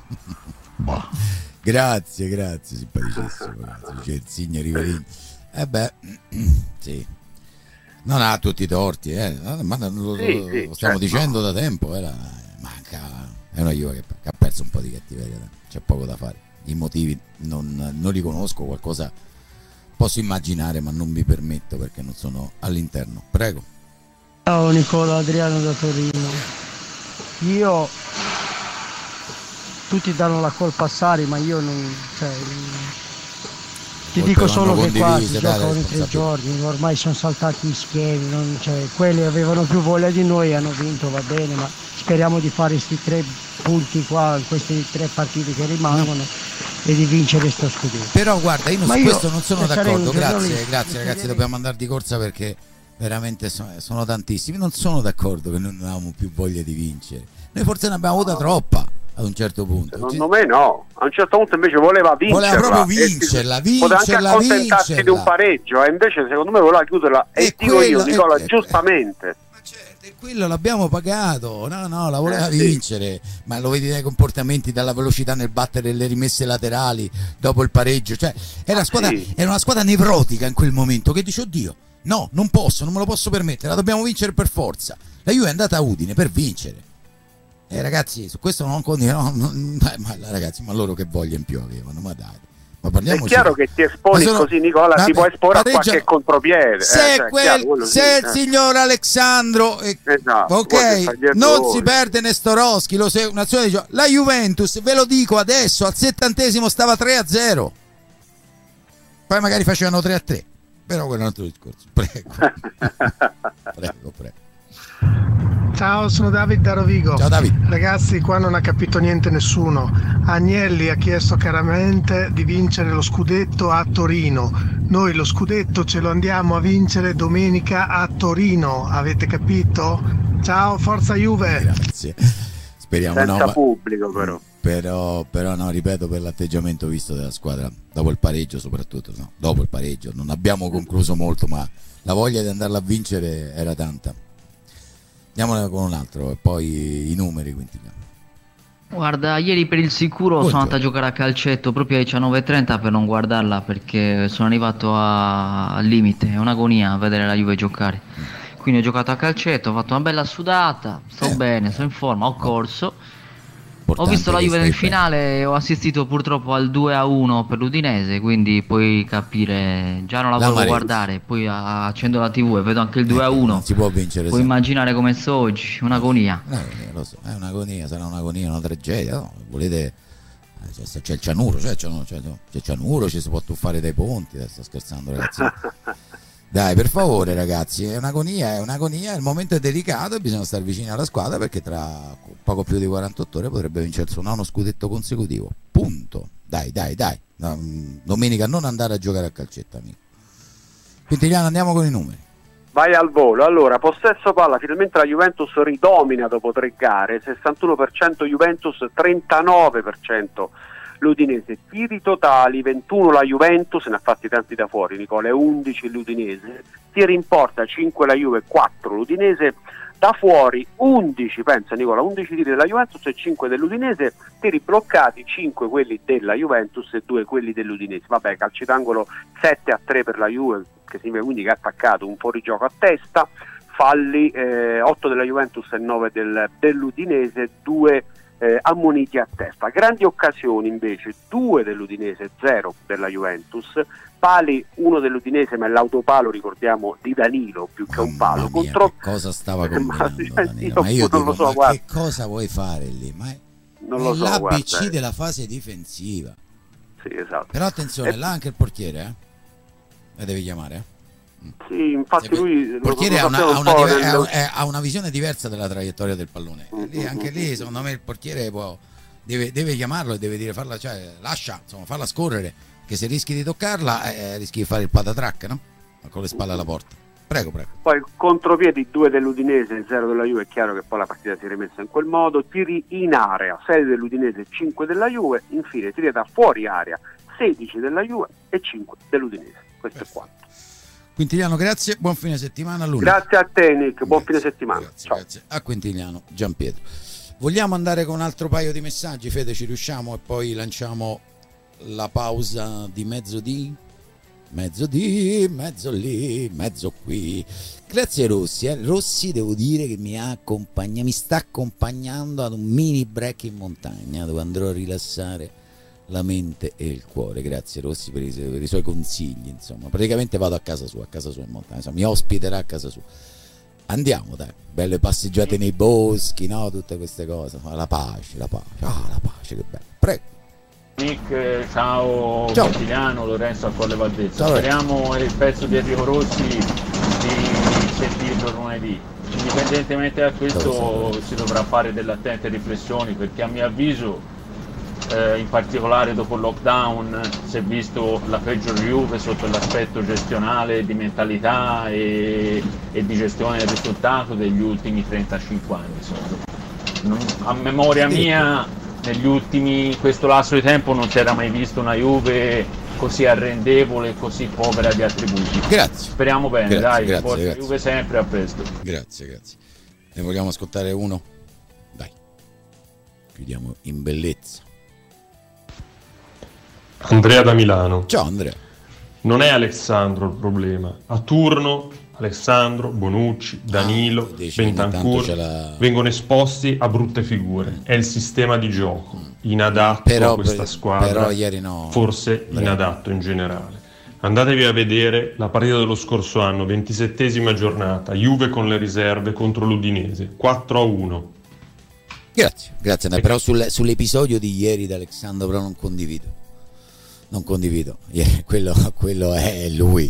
Grazie, simpaticissimo, Gelsigno, Rivellino. Sì. Non ha tutti i torti, ma lo stiamo dicendo da tempo, manca, è una Juve che ha perso un po' di cattiveria, c'è poco da fare. I motivi non li conosco, qualcosa posso immaginare, ma non mi permetto perché non sono all'interno. Prego. Ciao Nicola, Adriano da Torino. Tutti danno la colpa a Sarri, ma io non, ti dico solo che qua si giocano in 3 giorni, ormai sono saltati gli schemi, quelli avevano più voglia di noi, hanno vinto, va bene, ma speriamo di fare questi 3 punti qua in queste 3 partite che rimangono e di vincere sto scudetto. Però guarda, io su questo non sono d'accordo. Grazie ragazzi, dobbiamo andare di corsa perché veramente sono tantissimi. Non sono d'accordo che noi non avevamo più voglia di vincere, noi forse ne abbiamo avuta troppa ad un certo punto. Secondo me no, a un certo punto invece voleva vincerla, proprio vincerla, poteva anche accontentarsi di un pareggio, e invece secondo me voleva chiuderla, e dico io, Nicola, giustamente. E quello l'abbiamo pagato, no, la voleva vincere, ma lo vedi dai comportamenti, dalla velocità nel battere le rimesse laterali dopo il pareggio, era una squadra nevrotica in quel momento, che dice oddio, no, non me lo posso permettere, la dobbiamo vincere per forza. La Juve è andata a Udine per vincere, ragazzi, su questo non condivido, ma ragazzi, ma loro che voglia in più avevano, ma dai, È chiaro che ti esponi così, Nicola, ti puoi esporre a qualche contropiede. Se il signor Alessandro ok, non si perde Nestorowski, un'azione di gioco. La Juventus, ve lo dico adesso, al 70° stava 3-0, poi magari facevano 3-3, però quello è un altro discorso. Prego. Ciao, sono David da Rovigo. Ciao David. Ragazzi, qua non ha capito niente nessuno. Agnelli ha chiesto chiaramente di vincere lo scudetto a Torino. Noi lo scudetto ce lo andiamo a vincere domenica a Torino, avete capito? Ciao, forza Juve. Grazie. Speriamo senza pubblico però no, ripeto, per l'atteggiamento visto della squadra dopo il pareggio, soprattutto dopo il pareggio non abbiamo concluso molto, ma la voglia di andarla a vincere era tanta. Andiamo con un altro e poi i numeri. Quintiliano. Guarda, ieri per il sicuro sono andato a giocare a calcetto proprio alle 19:30 per non guardarla, perché sono arrivato al limite, è un'agonia vedere la Juve giocare. Quindi ho giocato a calcetto, ho fatto una bella sudata, sto bene, sono in forma, ho corso. Ho visto la Juve nel finale e ho assistito purtroppo al 2-1 per l'Udinese, quindi puoi capire, già non la volevo guardare, poi accendo la TV e vedo anche il 2-1. Non si può vincere. Puoi immaginare come sto oggi, un'agonia. Lo so, è un'agonia, sarà un'agonia, una tragedia, no? Volete, se c'è il cianuro, c'è il cianuro, ci si può tuffare dai ponti, sto scherzando ragazzi. Dai, per favore ragazzi, è un'agonia, il momento è delicato e bisogna stare vicini alla squadra, perché tra poco più di 48 ore potrebbe vincersi uno scudetto consecutivo, punto. Dai, domenica non andare a giocare a calcetto, amico. Quintiliano, andiamo con i numeri. Vai al volo. Allora, possesso palla, finalmente la Juventus ridomina dopo 3 gare, 61% Juventus, 39% l'Udinese. Tiri totali 21 la Juventus, ne ha fatti tanti da fuori Nicola, 11 l'Udinese. Tiri in porta 5 la Juve, 4 l'Udinese. Da fuori 11, pensa Nicola, 11 tiri della Juventus e 5 dell'Udinese. Tiri bloccati 5 quelli della Juventus e 2 quelli dell'Udinese. Vabbè, calci d'angolo 7-3 per la Juve, che significa quindi che ha attaccato, un fuorigioco a testa. Falli 8 della Juventus e 9 dell'Udinese, 2 ammoniti a testa. Grandi occasioni invece 2 dell'Udinese, 0 della Juventus. Pali 1 dell'Udinese, ma è l'autopalo, ricordiamo, di Danilo più che un palo. Mia, che cosa stava combinando Danilo? Ma io dico, so, ma che cosa vuoi fare lì? Ma è l'ABC della fase difensiva. Sì, esatto. Però attenzione, là anche il portiere la devi chiamare. Sì, infatti lui il portiere ha una visione diversa della traiettoria del pallone. Anche lì secondo me il portiere deve chiamarlo e deve dire farla scorrere, che se rischi di toccarla rischi di fare il patatrack, no? Con le spalle alla porta. Prego. Poi contropiedi 2 dell'Udinese, 0 della Juve. È chiaro che poi la partita si è rimessa in quel modo. Tiri in area 6 dell'Udinese, 5 della Juve. Infine tiri da fuori area 16 della Juve e 5 dell'Udinese. Questo è quanto. Quintiliano, grazie, buon fine settimana. Grazie a te Nick, buon fine settimana. Grazie a Quintiliano Gianpietro. Vogliamo andare con un altro paio di messaggi, Fede, ci riusciamo, e poi lanciamo la pausa di mezzo lì, mezzo qui. Grazie Rossi, Rossi devo dire che mi sta accompagnando ad un mini break in montagna dove andrò a rilassare la mente e il cuore. Grazie Rossi per i suoi consigli, insomma. Praticamente vado a casa sua in montagna, insomma, mi ospiterà a casa sua. Andiamo, dai, belle passeggiate nei boschi, no? Tutte queste cose, la pace, la pace, che bello. Prego. Nick, ciao. Quintiliano, Lorenzo a Colle Valdezza. Speriamo il pezzo di Enrico Rossi di sentirlo lunedì. Indipendentemente da questo si dovrà fare delle attente riflessioni, perché a mio avviso in particolare dopo il lockdown si è visto la peggior Juve sotto l'aspetto gestionale, di mentalità e di gestione del risultato degli ultimi 35 anni. A memoria mia, in questo lasso di tempo non si era mai visto una Juve così arrendevole e così povera di attributi. Grazie. Speriamo bene, grazie. Juve sempre, a presto. Grazie. Ne vogliamo ascoltare uno? Dai. Chiudiamo in bellezza. Andrea da Milano. Ciao Andrea. Non è Alessandro il problema. A turno Alessandro, Bonucci, Danilo, Bentancur vengono esposti a brutte figure. È il sistema di gioco. inadatto a questa squadra, però ieri no, forse inadatto in generale. Andatevi a vedere la partita dello scorso anno, 27esima giornata, Juve con le riserve contro l'Udinese, 4-1. Grazie Andrea, però sull'episodio di ieri d'Alexandro però non condivido. Quello è lui.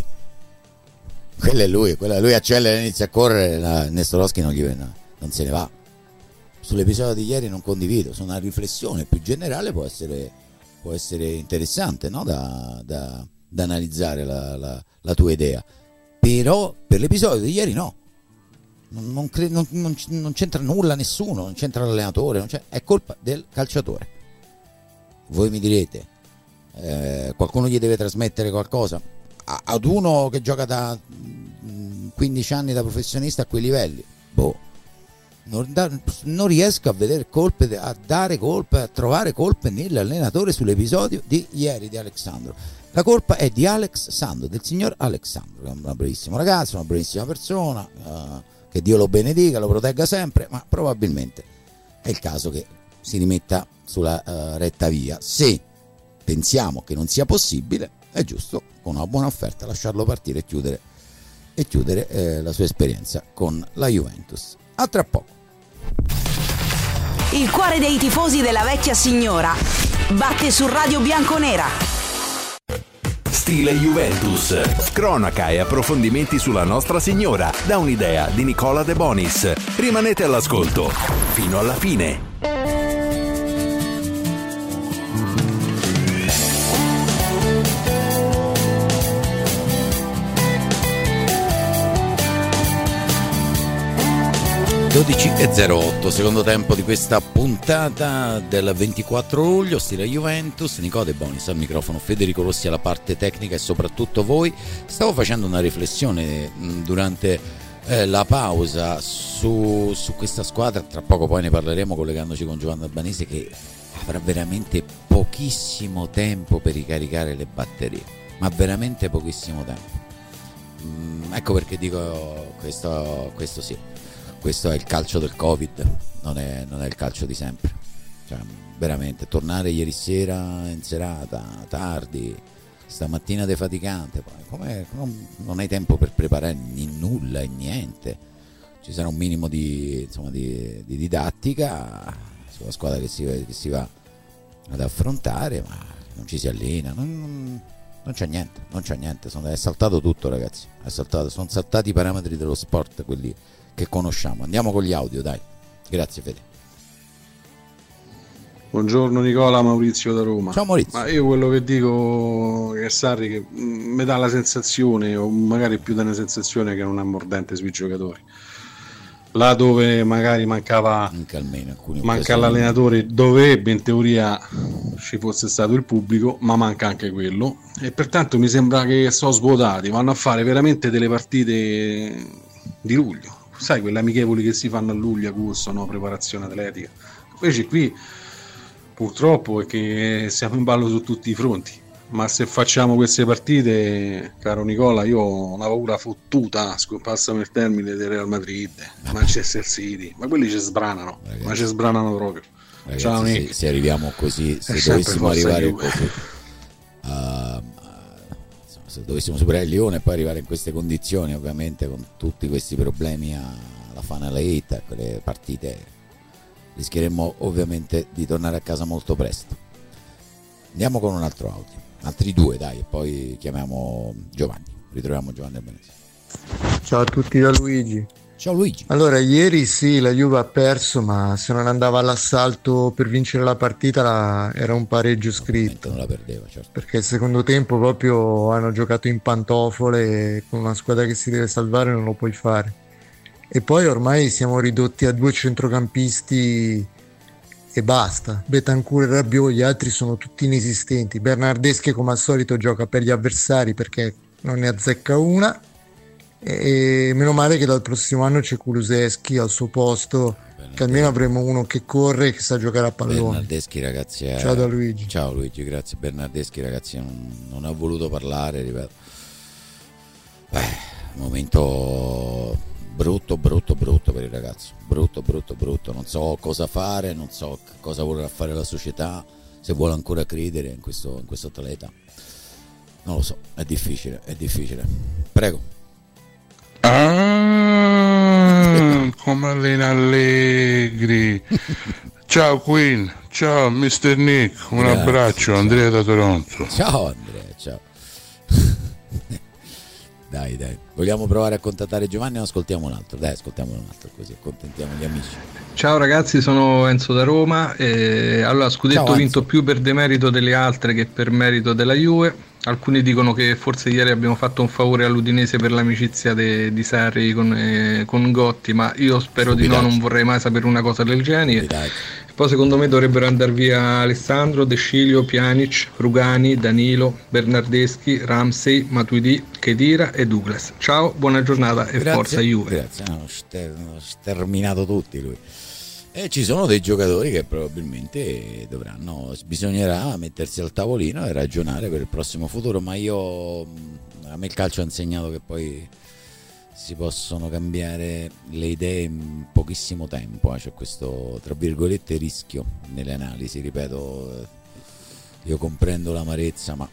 Lui accelera e inizia a correre, Nestorowski non se ne va. Sull'episodio di ieri non condivido, su una riflessione più generale può essere interessante, no? da analizzare la tua idea, però per l'episodio di ieri no, non c'entra nulla nessuno, non c'entra l'allenatore, è colpa del calciatore. Voi mi direte, qualcuno gli deve trasmettere qualcosa ad uno che gioca da 15 anni da professionista a quei livelli? Non riesco a vedere colpe, a dare colpe, a trovare colpe nell'allenatore sull'episodio di ieri di Alexandro. La colpa è di Alex Sandro, del signor Alexandro, che è un bravissimo ragazzo, una bravissima persona, che Dio lo benedica, lo protegga sempre, ma probabilmente è il caso che si rimetta sulla retta via. Se pensiamo che non sia possibile, è giusto con una buona offerta lasciarlo partire e chiudere la sua esperienza con la Juventus. A tra poco. Il cuore dei tifosi della vecchia signora batte su Radio Bianconera. Stile Juventus, cronaca e approfondimenti sulla Nostra Signora, da un'idea di Nicola De Bonis. Rimanete all'ascolto fino alla fine. (12:08), secondo tempo di questa puntata del 24 luglio, stile Juventus. Nicola De Bonis al microfono, Federico Rossi alla parte tecnica e soprattutto voi. Stavo facendo una riflessione durante la pausa su questa squadra, tra poco poi ne parleremo collegandoci con Giovanni Albanese, che avrà veramente pochissimo tempo per ricaricare le batterie, ma veramente pochissimo tempo. Ecco perché dico questo sì. Questo è il calcio del Covid, non è il calcio di sempre. Cioè, veramente, tornare ieri sera in serata, tardi, stamattina defaticante, poi non hai tempo per preparare nulla e niente. Ci sarà un minimo di didattica sulla squadra che si va ad affrontare, ma non ci si allena, non c'è niente, è saltato tutto, ragazzi, sono saltati i parametri dello sport, quelli che conosciamo. Andiamo con gli audio, dai. Grazie Fede. Buongiorno Nicola, Maurizio da Roma. Ciao Maurizio. Ma io quello che dico è Sarri che mi dà la sensazione, o magari più della sensazione, che non ha mordente sui giocatori. Là dove magari manca l'allenatore, dovrebbe in teoria ci fosse stato il pubblico, ma manca anche quello, e pertanto mi sembra che sono svuotati, vanno a fare veramente delle partite di luglio, sai, quelle amichevoli che si fanno a luglio, agosto, no? Preparazione atletica. Invece qui purtroppo è che siamo in ballo su tutti i fronti, ma se facciamo queste partite, caro Nicola, io ho una paura fottuta, passami il termine, del Real Madrid, Manchester City, ma quelli ci sbranano, ragazzi, ma ci sbranano proprio. Ragazzi, ciao, se arriviamo così, se dovessimo arrivare così, se dovessimo superare il Lione e poi arrivare in queste condizioni, ovviamente con tutti questi problemi alla Final 8, quelle partite, rischieremmo ovviamente di tornare a casa molto presto. Andiamo con un altro audio, altri due, dai, e poi chiamiamo Giovanni, ritroviamo Giovanni Albanese. Ciao a tutti da Luigi. Ciao Luigi. Allora, ieri sì, la Juve ha perso, ma se non andava all'assalto per vincere la partita era un pareggio scritto. Non la perdeva, certo. Perché il secondo tempo proprio hanno giocato in pantofole e con una squadra che si deve salvare non lo puoi fare. E poi ormai siamo ridotti a 2 centrocampisti e basta. Bentancur e Rabiot, gli altri sono tutti inesistenti. Bernardeschi come al solito gioca per gli avversari perché non ne azzecca una. E meno male che dal prossimo anno c'è Kulusevski al suo posto, che almeno avremo uno che corre e che sa giocare a pallone. Bernardeschi, ragazzi, ciao da Luigi. Ciao Luigi, grazie. Bernardeschi, ragazzi, non ha voluto parlare, ripeto. Momento brutto per il ragazzo, brutto, non so cosa fare, non so cosa vorrà fare la società, se vuole ancora credere in questo atleta, non lo so, è difficile. Prego. Come allena Allegri. Ciao Queen, ciao Mr. Nick, un abbraccio, Andrea da Toronto. Ciao Andrea, ciao. Dai, vogliamo provare a contattare Giovanni o ascoltiamo un altro? Dai, ascoltiamo un altro così accontentiamo gli amici. Ciao ragazzi, sono Enzo da Roma. Allora, scudetto vinto più per demerito delle altre che per merito della Juve. Alcuni dicono che forse ieri abbiamo fatto un favore all'Udinese per l'amicizia di Sarri con Gotti, ma io spero di no, non vorrei mai sapere una cosa del genere. Poi secondo me dovrebbero andare via Alessandro, De Sciglio, Pjanic, Rugani, Danilo, Bernardeschi, Ramsey, Matuidi, Khedira e Douglas. Ciao, buona giornata e forza Juve. Grazie, hanno sterminato tutti lui. E ci sono dei giocatori che probabilmente bisognerà mettersi al tavolino e ragionare per il prossimo futuro, ma a me il calcio ha insegnato che poi si possono cambiare le idee in pochissimo tempo, c'è questo tra virgolette rischio nelle analisi, ripeto, io comprendo l'amarezza, ma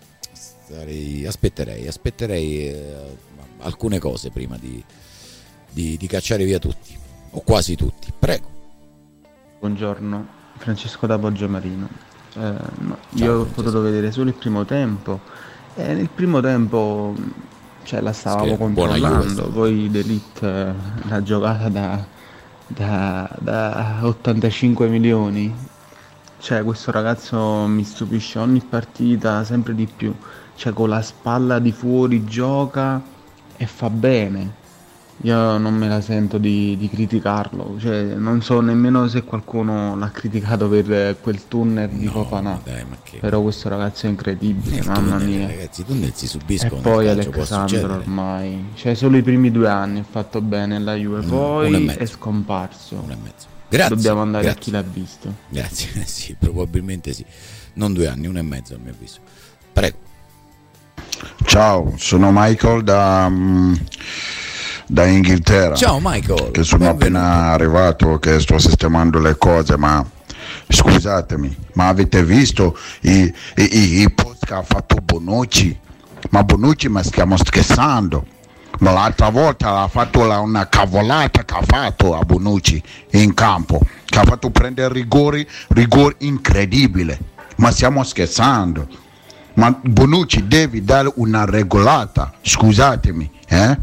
aspetterei alcune cose prima di cacciare via tutti o quasi tutti. Prego. Buongiorno, Francesco da Poggiomarino. Io ho potuto vedere solo il primo tempo e nel primo tempo la stavamo controllando, poi D'Elite l'ha giocata da 85 milioni. Questo ragazzo mi stupisce ogni partita sempre di più, con la spalla di fuori gioca e fa bene. Io non me la sento di criticarlo, non so nemmeno se qualcuno l'ha criticato per quel tunnel di Fofana, però questo ragazzo è incredibile, mamma mia. Ragazzi, i tunnel si subiscono. E poi Alessandro ormai, solo i primi 2 anni ha fatto bene alla Juve, poi è scomparso. 1 e mezzo. Grazie. Dobbiamo andare a chi l'ha visto. Grazie, sì, probabilmente sì. Non 2 anni, 1 e mezzo a mio avviso. Prego. Ciao, sono Michael da Inghilterra. Ciao Michael, che sono appena arrivato, che sto sistemando le cose, ma scusatemi, ma avete visto i post che ha fatto Bonucci? Ma Bonucci, ma stiamo scherzando? Ma l'altra volta ha fatto una cavolata che ha fatto a Bonucci in campo, che ha fatto prendere rigore incredibile, ma stiamo scherzando? Ma Bonucci devi dare una regolata, scusatemi,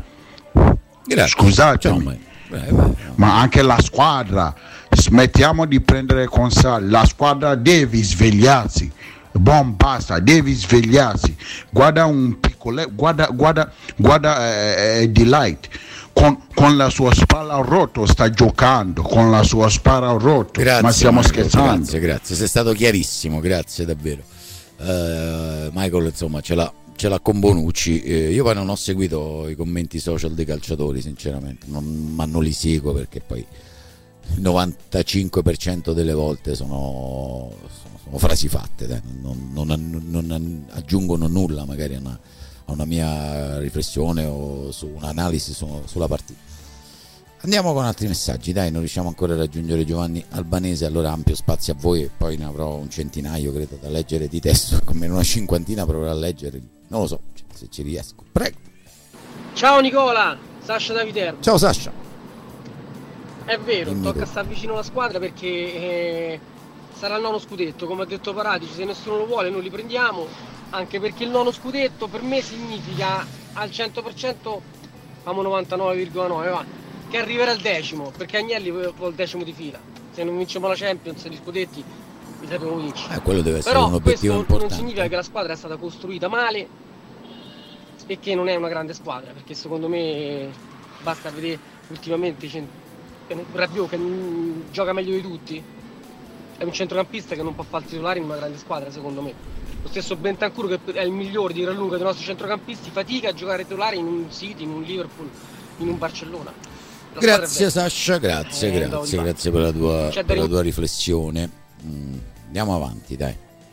Scusatemi, ma anche la squadra, smettiamo di prendere con Sarri, la squadra deve svegliarsi, basta, devi svegliarsi. Guarda un piccolo, guarda Delight con la sua spalla rotto sta giocando, con la sua spalla rotto. Grazie, ma stiamo scherzando. Grazie, sei stato chiarissimo, grazie davvero. Michael insomma ce l'ha con Bonucci. Io poi non ho seguito i commenti social dei calciatori sinceramente, ma non li seguo perché poi il 95% delle volte sono frasi fatte, non aggiungono nulla magari a una mia riflessione o su un'analisi sulla partita. Andiamo con altri messaggi, dai, non riusciamo ancora a raggiungere Giovanni Albanese, allora ampio spazio a voi e poi ne avrò un centinaio credo da leggere di testo, come una 50 proverò a leggere, non lo so se ci riesco. Prego. Ciao Nicola, Sasha da Viterbo. Ciao Sasha. È vero, tocca stare vicino alla squadra perché sarà il 9° scudetto, come ha detto Paratici, se nessuno lo vuole noi li prendiamo, anche perché il 9° scudetto per me significa al 100%, famo 99,9 va, che arriverà al 10°, perché Agnelli vuole il 10° di fila. Se non vinciamo la Champions e gli scudetti li sappiamo vincere. Quello deve essere un obiettivo importante. Però questo non significa che la squadra è stata costruita male e che non è una grande squadra, perché secondo me basta vedere ultimamente Rabiot che gioca meglio di tutti, è un centrocampista che non può fare il titolare in una grande squadra secondo me. Lo stesso Bentancur, che è il migliore di gran lunga dei nostri centrocampisti, fatica a giocare titolare in un City, in un Liverpool, in un Barcellona. Grazie Sasha, grazie per la tua riflessione. Andiamo avanti,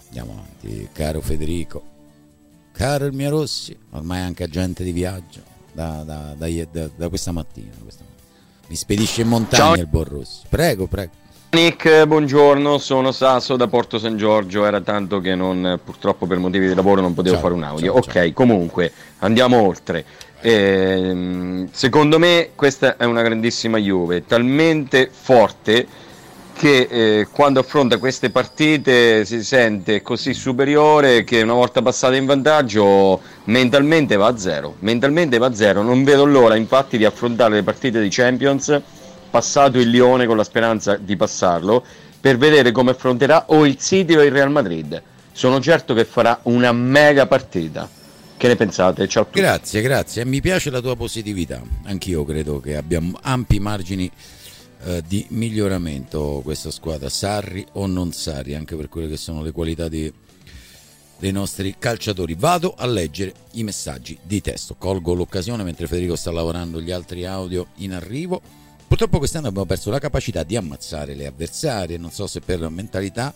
caro Federico, caro il mio Rossi, ormai anche agente di viaggio, da questa mattina. Mi spedisce in montagna il buon Rossi. Prego. Nick, buongiorno, sono Sasso da Porto San Giorgio, era tanto che purtroppo per motivi di lavoro non potevo fare un audio. Ciao. Comunque andiamo oltre. Secondo me questa è una grandissima Juve, talmente forte che quando affronta queste partite si sente così superiore che una volta passata in vantaggio mentalmente va a zero. Non vedo l'ora infatti di affrontare le partite di Champions, passato il Lione con la speranza di passarlo, per vedere come affronterà o il City o il Real Madrid. Sono certo che farà una mega partita. Che ne pensate? Ciao a tutti. Grazie, mi piace la tua positività. Anch'io credo che abbiamo ampi margini di miglioramento questa squadra, Sarri o non Sarri, anche per quelle che sono le qualità dei nostri calciatori. Vado a leggere i messaggi di testo, colgo l'occasione mentre Federico sta lavorando gli altri audio in arrivo. Purtroppo quest'anno abbiamo perso la capacità di ammazzare le avversarie, non so se per mentalità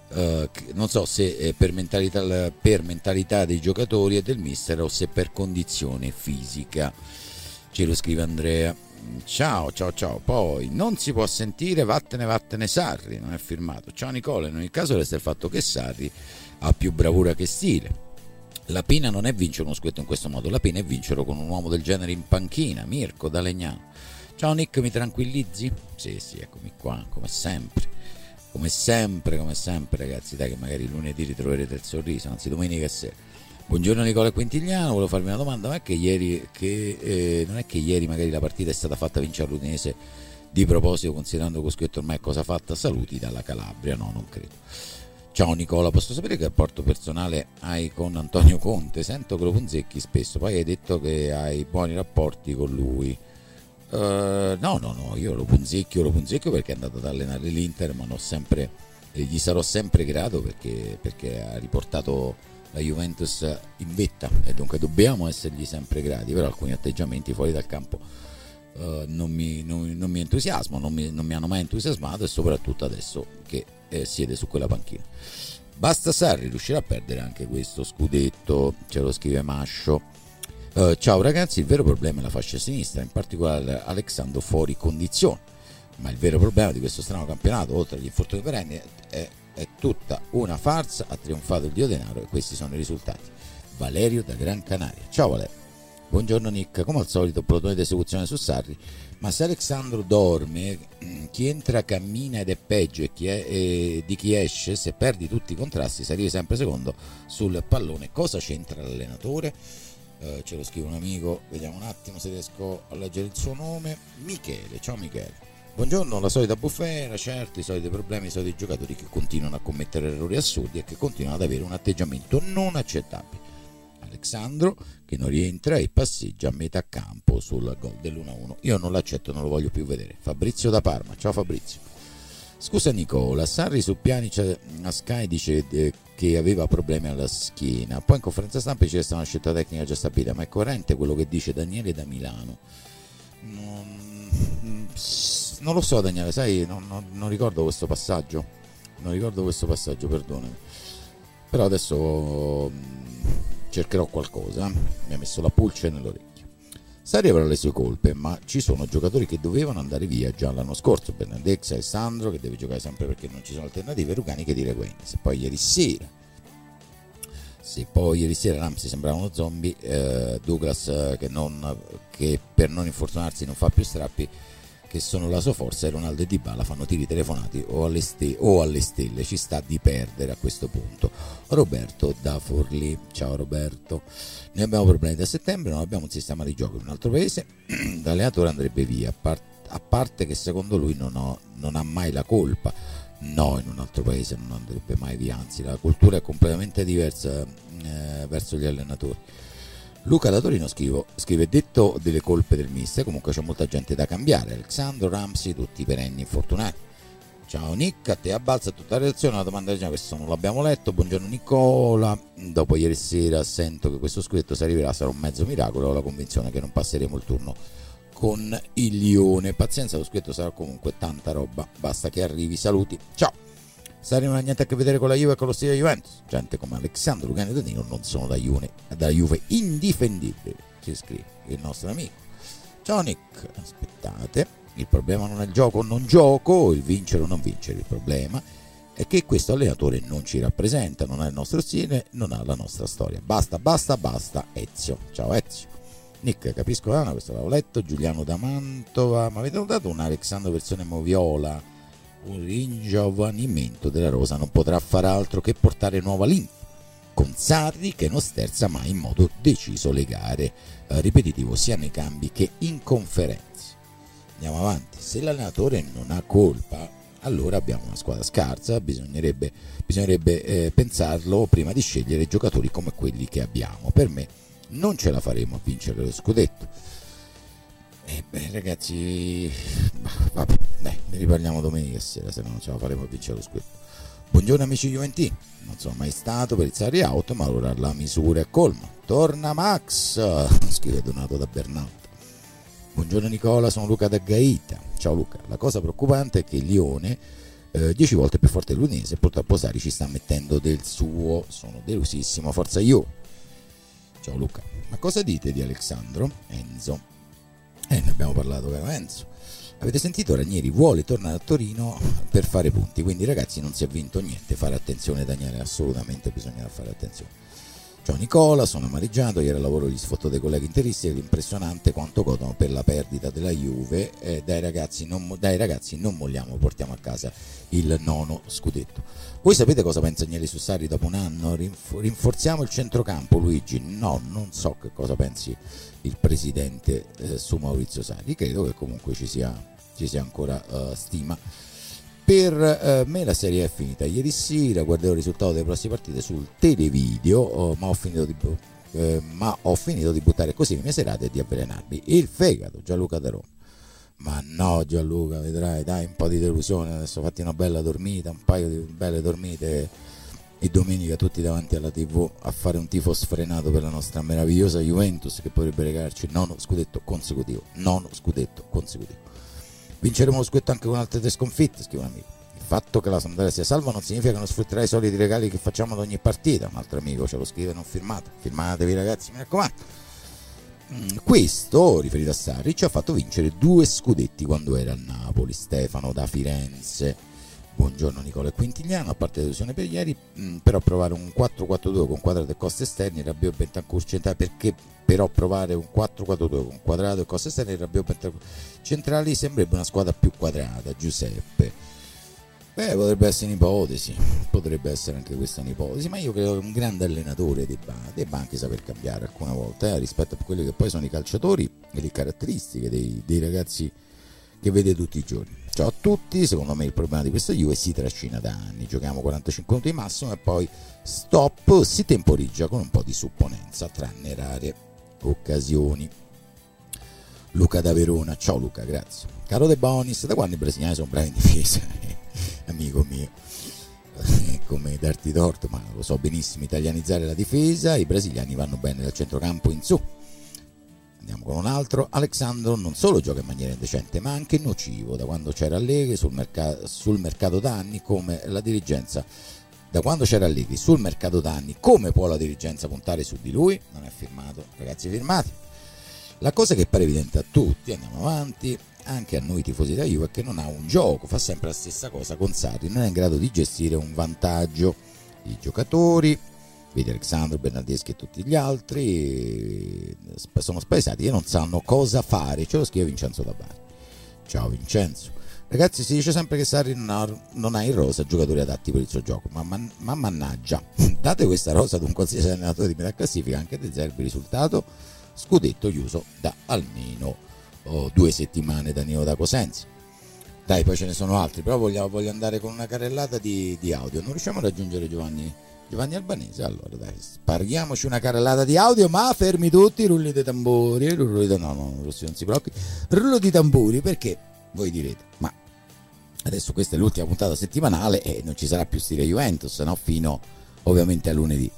per mentalità dei giocatori e del mister o se per condizione fisica. Ce lo scrive Andrea. Ciao. Poi non si può sentire vattene Sarri, non è firmato. Ciao Nicola, in ogni caso resta il fatto che Sarri ha più bravura che stile. La pena non è vincere uno scudetto in questo modo, la pena è vincere con un uomo del genere in panchina. Mirko da Legnano. Ciao Nick, mi tranquillizzi? Sì, eccomi qua, come sempre ragazzi, dai che magari lunedì ritroverete il sorriso, anzi domenica sera. Buongiorno Nicola Quintigliano, volevo farvi una domanda, non è che ieri magari la partita è stata fatta vincere all'Udinese di proposito, considerando che lo scudetto ormai è cosa fatta? Saluti dalla Calabria. No, non credo. Ciao Nicola, posso sapere che rapporto personale hai con Antonio Conte? Sento che lo punzecchi spesso, poi hai detto che hai buoni rapporti con lui. No, io lo punzecchio perché è andato ad allenare l'Inter, ma gli sarò sempre grato perché ha riportato la Juventus in vetta e dunque dobbiamo essergli sempre grati, però alcuni atteggiamenti fuori dal campo non mi entusiasmano, non mi hanno mai entusiasmato, e soprattutto adesso che siede su quella panchina. Basta Sarri, riuscirà a perdere anche questo scudetto, ce lo scrive Mascio. Ciao ragazzi, il vero problema è la fascia sinistra, in particolare Alexandro fuori condizione, ma il vero problema di questo strano campionato, oltre agli infortuni perenni, è tutta una farsa. Ha trionfato il dio denaro e questi sono i risultati. Valerio da Gran Canaria. Ciao Valerio. Buongiorno Nick, come al solito plotone di esecuzione su Sarri, ma se Alexandro dorme, chi entra cammina ed è peggio, e di chi esce, se perdi tutti i contrasti si arriva sempre secondo sul pallone. Cosa c'entra l'allenatore? Ce lo scrive un amico, vediamo un attimo se riesco a leggere il suo nome. Michele. Ciao Michele. Buongiorno, la solita bufera, certo, i soliti problemi, i soliti giocatori che continuano a commettere errori assurdi e che continuano ad avere un atteggiamento non accettabile. Alexandro che non rientra e passeggia a metà campo sul gol dell'1-1. Io non l'accetto, non lo voglio più vedere. Fabrizio da Parma. Ciao Fabrizio. Scusa Nicola, Sarri su Pjanic a Sky dice che aveva problemi alla schiena, poi in conferenza stampa dice che sta una scelta tecnica già stabilita, ma è coerente quello che dice Daniele da Milano? Non lo so Daniele, sai, non ricordo questo passaggio, perdonami, però adesso cercherò qualcosa. Mi ha messo la pulce nell'orecchio. Sarri avrà le sue colpe, ma ci sono giocatori che dovevano andare via già l'anno scorso. Bernadette, Alessandro che deve giocare sempre perché non ci sono alternative, Rugani che dire Wayne. Se poi ieri sera Ramsey sembrava uno zombie, Douglas che per non infortunarsi non fa più strappi, che sono la sua forza, e Ronaldo e Dybala fanno tiri telefonati o alle stelle. Ci sta di perdere a questo punto. Roberto da Forlì. Ciao Roberto. Noi abbiamo problemi da settembre, non abbiamo un sistema di gioco in un altro paese, l'allenatore andrebbe via, a parte che secondo lui non ha mai la colpa. No, in un altro paese non andrebbe mai via, anzi la cultura è completamente diversa verso gli allenatori. Luca da Torino scrive detto delle colpe del mister, comunque c'è molta gente da cambiare, Alexandro, Ramsey, tutti i perenni infortunati. Ciao Nick, a te a balza tutta la reazione, la domanda di questo non l'abbiamo letto. Buongiorno Nicola, dopo ieri sera sento che questo scudetto se arriverà sarà un mezzo miracolo, ho la convinzione che non passeremo il turno con il Lione, pazienza, lo scudetto sarà comunque tanta roba, basta che arrivi. Saluti, ciao. Sarri non ha niente a che vedere con la Juve e con lo stile Juventus. Gente come Alessandro Luciano Danilo non sono da Juve indifendibili, ci scrive il nostro amico. Ciao Nick, aspettate, il problema non è il gioco o non gioco, il vincere o non vincere, il problema è che questo allenatore non ci rappresenta, non ha il nostro stile, non ha la nostra storia. Basta, Ezio. Ciao Ezio. Nick, capisco, questo l'avevo letto. Giuliano da Mantova, ma avete notato un Alessandro versione Moviola? Un ringiovanimento della rosa non potrà far altro che portare nuova linfa, con Sarri che non sterza mai in modo deciso le gare, ripetitivo sia nei cambi che in conferenze. Andiamo avanti. Se l'allenatore non ha colpa, allora abbiamo una squadra scarsa, bisognerebbe pensarlo prima di scegliere giocatori come quelli che abbiamo. Per me non ce la faremo a vincere lo scudetto. Ragazzi, vabbè, ne riparliamo domenica sera, se no non ce la faremo a vincere lo scudetto. Buongiorno amici juventini, non sono mai stato per il Sarri out, ma ora la misura è colma. Torna Max, scrive Donato da Bernardo. Buongiorno Nicola, sono Luca da Gaeta. Ciao Luca, la cosa preoccupante è che il Lione 10 volte più forte dell'Udinese, purtroppo Sarri ci sta mettendo del suo, sono delusissimo, forza io. Ciao Luca, ma cosa dite di Alessandro? Enzo, ne abbiamo parlato, caro Enzo. Avete sentito, Ranieri vuole tornare a Torino per fare punti, quindi ragazzi non si è vinto niente, fare attenzione Daniele, assolutamente bisognerà fare attenzione. Ciao Nicola, sono amareggiato, ieri al lavoro gli sfotto dei colleghi interisti, è impressionante quanto godono per la perdita della Juve, dai ragazzi non molliamo, portiamo a casa il 9° scudetto. Voi sapete cosa pensa Agnelli su Sarri dopo un anno? Rinforziamo il centrocampo, Luigi? No, non so che cosa pensi il presidente su Maurizio Sarri, credo che comunque ci sia ancora stima. Per me la serie è finita ieri sera, guarderò il risultato delle prossime partite sul televideo, ma ho finito di buttare così le mie serate e di avvelenarmi il fegato. Gianluca da Roma. Ma no Gianluca, vedrai, dai un po' di delusione, adesso fatti una bella dormita, un paio di belle dormite e domenica tutti davanti alla TV a fare un tifo sfrenato per la nostra meravigliosa Juventus che potrebbe regalarci il 9° scudetto consecutivo. Vinceremo lo scudetto anche con altre 3 sconfitte, scrive un amico. Il fatto che la Sampdoria sia salva non significa che non sfrutterai i soliti regali che facciamo ad ogni partita. Un altro amico ce lo scrive non firmato. Firmatevi ragazzi, mi raccomando. Questo, riferito a Sarri, ci ha fatto vincere 2 scudetti quando era a Napoli. Stefano da Firenze. Buongiorno Nicola e Quintigliano, a parte la delusione per ieri, però provare un 4-4-2 con Quadrato e Costa esterni, Rabiot e Bentancur centrali, perché però provare un 4-4-2 con Quadrato e Costa esterni, Rabiot e Bentancur centrali sembrerebbe una squadra più quadrata, Giuseppe. Potrebbe essere un'ipotesi, potrebbe essere anche questa un'ipotesi, ma io credo che un grande allenatore debba anche saper cambiare alcune volte rispetto a quelli che poi sono i calciatori e le caratteristiche dei ragazzi che vede tutti i giorni. Ciao a tutti, secondo me il problema di questa Juve si trascina da anni, giochiamo 45 minuti massimo e poi stop, si temporeggia con un po' di supponenza, tranne rare occasioni. Luca da Verona, ciao Luca, grazie. Caro De Bonis, da quando i brasiliani sono bravi in difesa? Amico mio, come darti torto, ma lo so benissimo, italianizzare la difesa, i brasiliani vanno bene dal centrocampo in su. Andiamo con un altro. Alessandro non solo gioca in maniera indecente ma anche nocivo da quando c'era Allegri sul mercato da anni, come la dirigenza sul mercato da anni, come può la dirigenza puntare su di lui? Non è firmato, ragazzi, firmati. La cosa che pare evidente a tutti, andiamo avanti, anche a noi tifosi da Juve, è che non ha un gioco, fa sempre la stessa cosa con Sarri, non è in grado di gestire un vantaggio. I giocatori, vedi Alessandro, Bernardeschi e tutti gli altri, sono spaesati e non sanno cosa fare, ce lo scrive Vincenzo da Bari. Ciao Vincenzo. Ragazzi, si dice sempre che Sarri non ha in rosa giocatori adatti per il suo gioco, ma mannaggia, date questa rosa ad un qualsiasi allenatore di metà classifica, anche De Zerbi, risultato scudetto chiuso da almeno 2 settimane da Nino da Cosenza. Dai, poi ce ne sono altri, però voglio andare con una carrellata di audio, non riusciamo a raggiungere Giovanni Albanese, allora dai, spariamoci una carrellata di audio, ma fermi tutti, rulli di tamburi, non si blocchi, rullo di tamburi, perché voi direte, ma adesso questa è l'ultima puntata settimanale e non ci sarà più stile Juventus, no? Fino ovviamente a lunedì.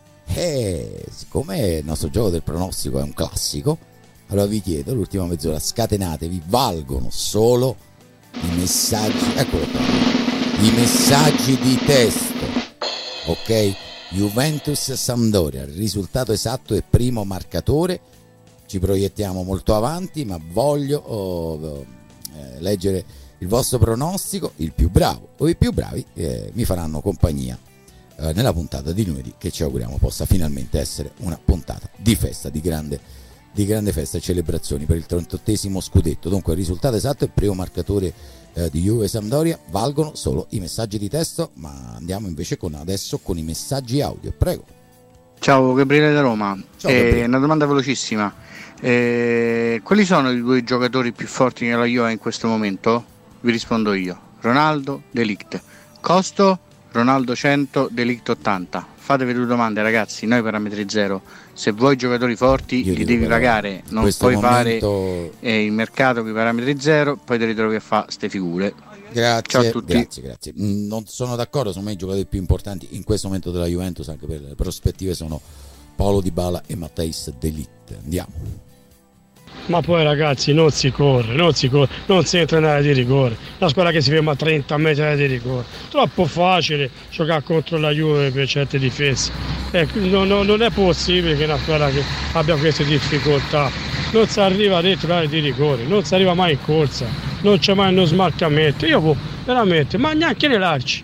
Siccome il nostro gioco del pronostico è un classico, allora vi chiedo, l'ultima mezz'ora scatenatevi, valgono solo i messaggi, eccolo qua, i i messaggi di testo, ok? Juventus-Sampdoria, il risultato esatto e primo marcatore. Ci proiettiamo molto avanti, ma voglio leggere il vostro pronostico. Il più bravo o i più bravi mi faranno compagnia nella puntata di lunedì, che ci auguriamo possa finalmente essere una puntata di festa, di grande festa e celebrazioni per il 38esimo scudetto. Dunque il risultato esatto e il primo marcatore di Juve Sampdoria. Valgono solo i messaggi di testo, ma andiamo invece adesso con i messaggi audio. Prego. Ciao, Gabriele da Roma. Ciao, Gabriele. Una domanda velocissima. Quali sono i due giocatori più forti nella Juve in questo momento? Vi rispondo io. Ronaldo, De Ligt. Costo, Ronaldo 100, De Ligt 80. Fatevi due domande, ragazzi, noi parametri zero. Se vuoi giocatori forti li devi pagare, non puoi fare il mercato con i parametri zero, poi te li trovi a fare ste figure. Grazie, ciao a tutti. Grazie. Non sono d'accordo, secondo me i giocatori più importanti in questo momento della Juventus, anche per le prospettive, sono Paulo Dybala e Matthijs De Ligt. Andiamo. Ma poi ragazzi non si corre, non si entra in area di rigore, la squadra che si ferma a 30 metri di rigore, troppo facile giocare contro la Juve per certe difese, non è possibile che una squadra che abbia queste difficoltà, non si arriva dentro l'area di rigore, non si arriva mai in corsa, non c'è mai uno smarcamento, io veramente, ma neanche nei lacci,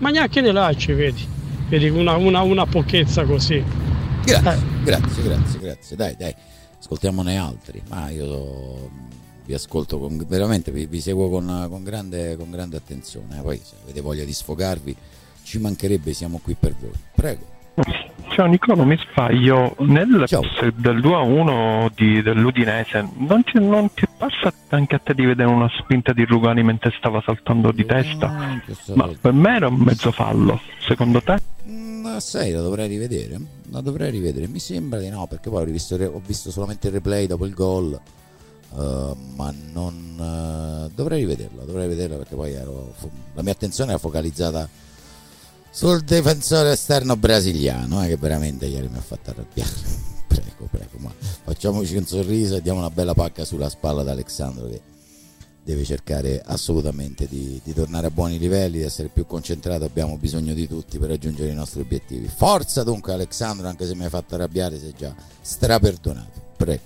vedi una pochezza così. Grazie, dai. Ascoltiamone altri, ma io vi ascolto veramente, vi seguo con grande attenzione. Poi se avete voglia di sfogarvi ci mancherebbe, siamo qui per voi. Prego. Ciao Nicola, mi sbaglio, nel del 2-1 dell'Udinese non ti è parsa anche a te di vedere una spinta di Rugani mentre stava saltando di testa? Ma per me era un mezzo fallo, secondo te? Sai, la dovrei rivedere, mi sembra di no, perché poi ho visto solamente il replay dopo il gol, ma non dovrei rivederla perché poi la mia attenzione era focalizzata sul difensore esterno brasiliano, che veramente ieri mi ha fatto arrabbiare. Prego, ma facciamoci un sorriso e diamo una bella pacca sulla spalla ad Alexandro, che deve cercare assolutamente di tornare a buoni livelli, di essere più concentrato. Abbiamo bisogno di tutti per raggiungere i nostri obiettivi. Forza dunque Alexandro, anche se mi hai fatto arrabbiare, sei già straperdonato. Prego.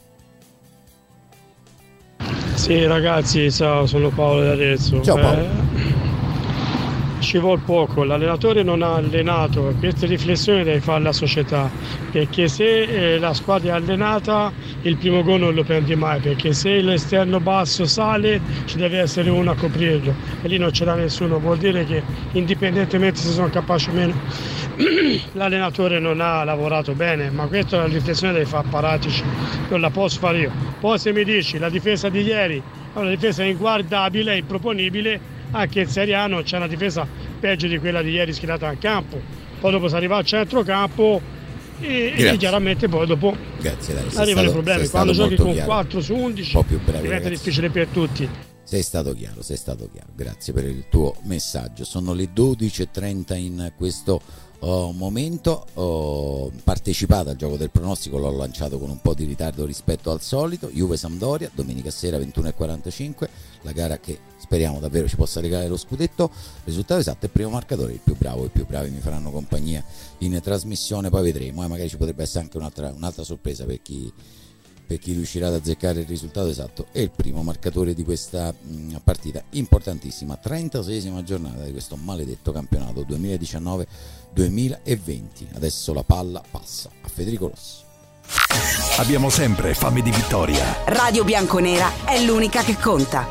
Sì ragazzi, ciao, sono Paolo d'Arezzo. Ciao Paolo. Ci vuole poco, l'allenatore non ha allenato, queste riflessioni deve fare la società, perché se la squadra è allenata il primo gol non lo prendi mai, perché se l'esterno basso sale ci deve essere uno a coprirlo e lì non c'era nessuno, vuol dire che indipendentemente se sono capaci o meno l'allenatore non ha lavorato bene, ma questa è la riflessione deve fare Paratici, non la posso fare io. Poi se mi dici la difesa di ieri è una difesa inguardabile e improponibile, anche in Serie A non c'è una difesa peggio di quella di ieri schierata al campo, poi dopo si arriva al centrocampo e chiaramente poi dopo arrivano i problemi, quando giochi con 4 su 11 diventa difficile per tutti. Sei stato chiaro, grazie per il tuo messaggio. Sono le 12:30 in questo momento. Ho partecipato al gioco del pronostico, l'ho lanciato con un po' di ritardo rispetto al solito. Juve Sampdoria domenica sera 21:45, la gara che speriamo davvero ci possa regalare lo scudetto. Risultato esatto e primo marcatore, il più bravo, i più bravi mi faranno compagnia in trasmissione, poi vedremo, magari ci potrebbe essere anche un'altra sorpresa per chi riuscirà ad azzeccare il risultato esatto e il primo marcatore di questa partita importantissima, 36esima giornata di questo maledetto campionato 2019-2020. Adesso la palla passa a Federico Rossi. Abbiamo sempre fame di vittoria. Radio Bianconera è l'unica che conta.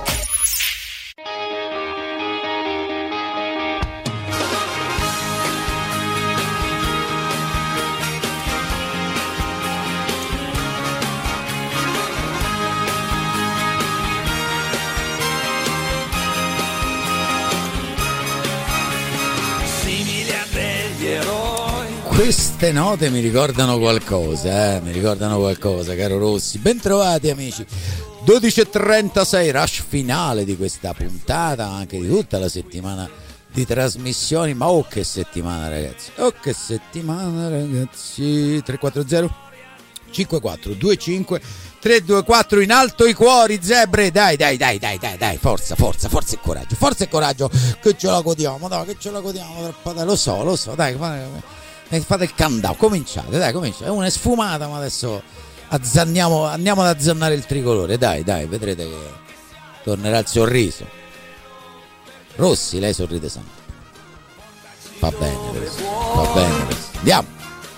Queste note mi ricordano qualcosa, caro Rossi. Bentrovati amici. 12:36, rush finale di questa puntata, anche di tutta la settimana di trasmissioni. Ma che settimana ragazzi, 340 5425 324, in alto i cuori, zebre, dai, forza e coraggio, che ce la godiamo, lo so, dai, fate il countdown, cominciate, è una sfumata, ma adesso andiamo ad azzannare il tricolore, dai, vedrete che tornerà il sorriso. Rossi, lei sorride sempre, va bene, andiamo.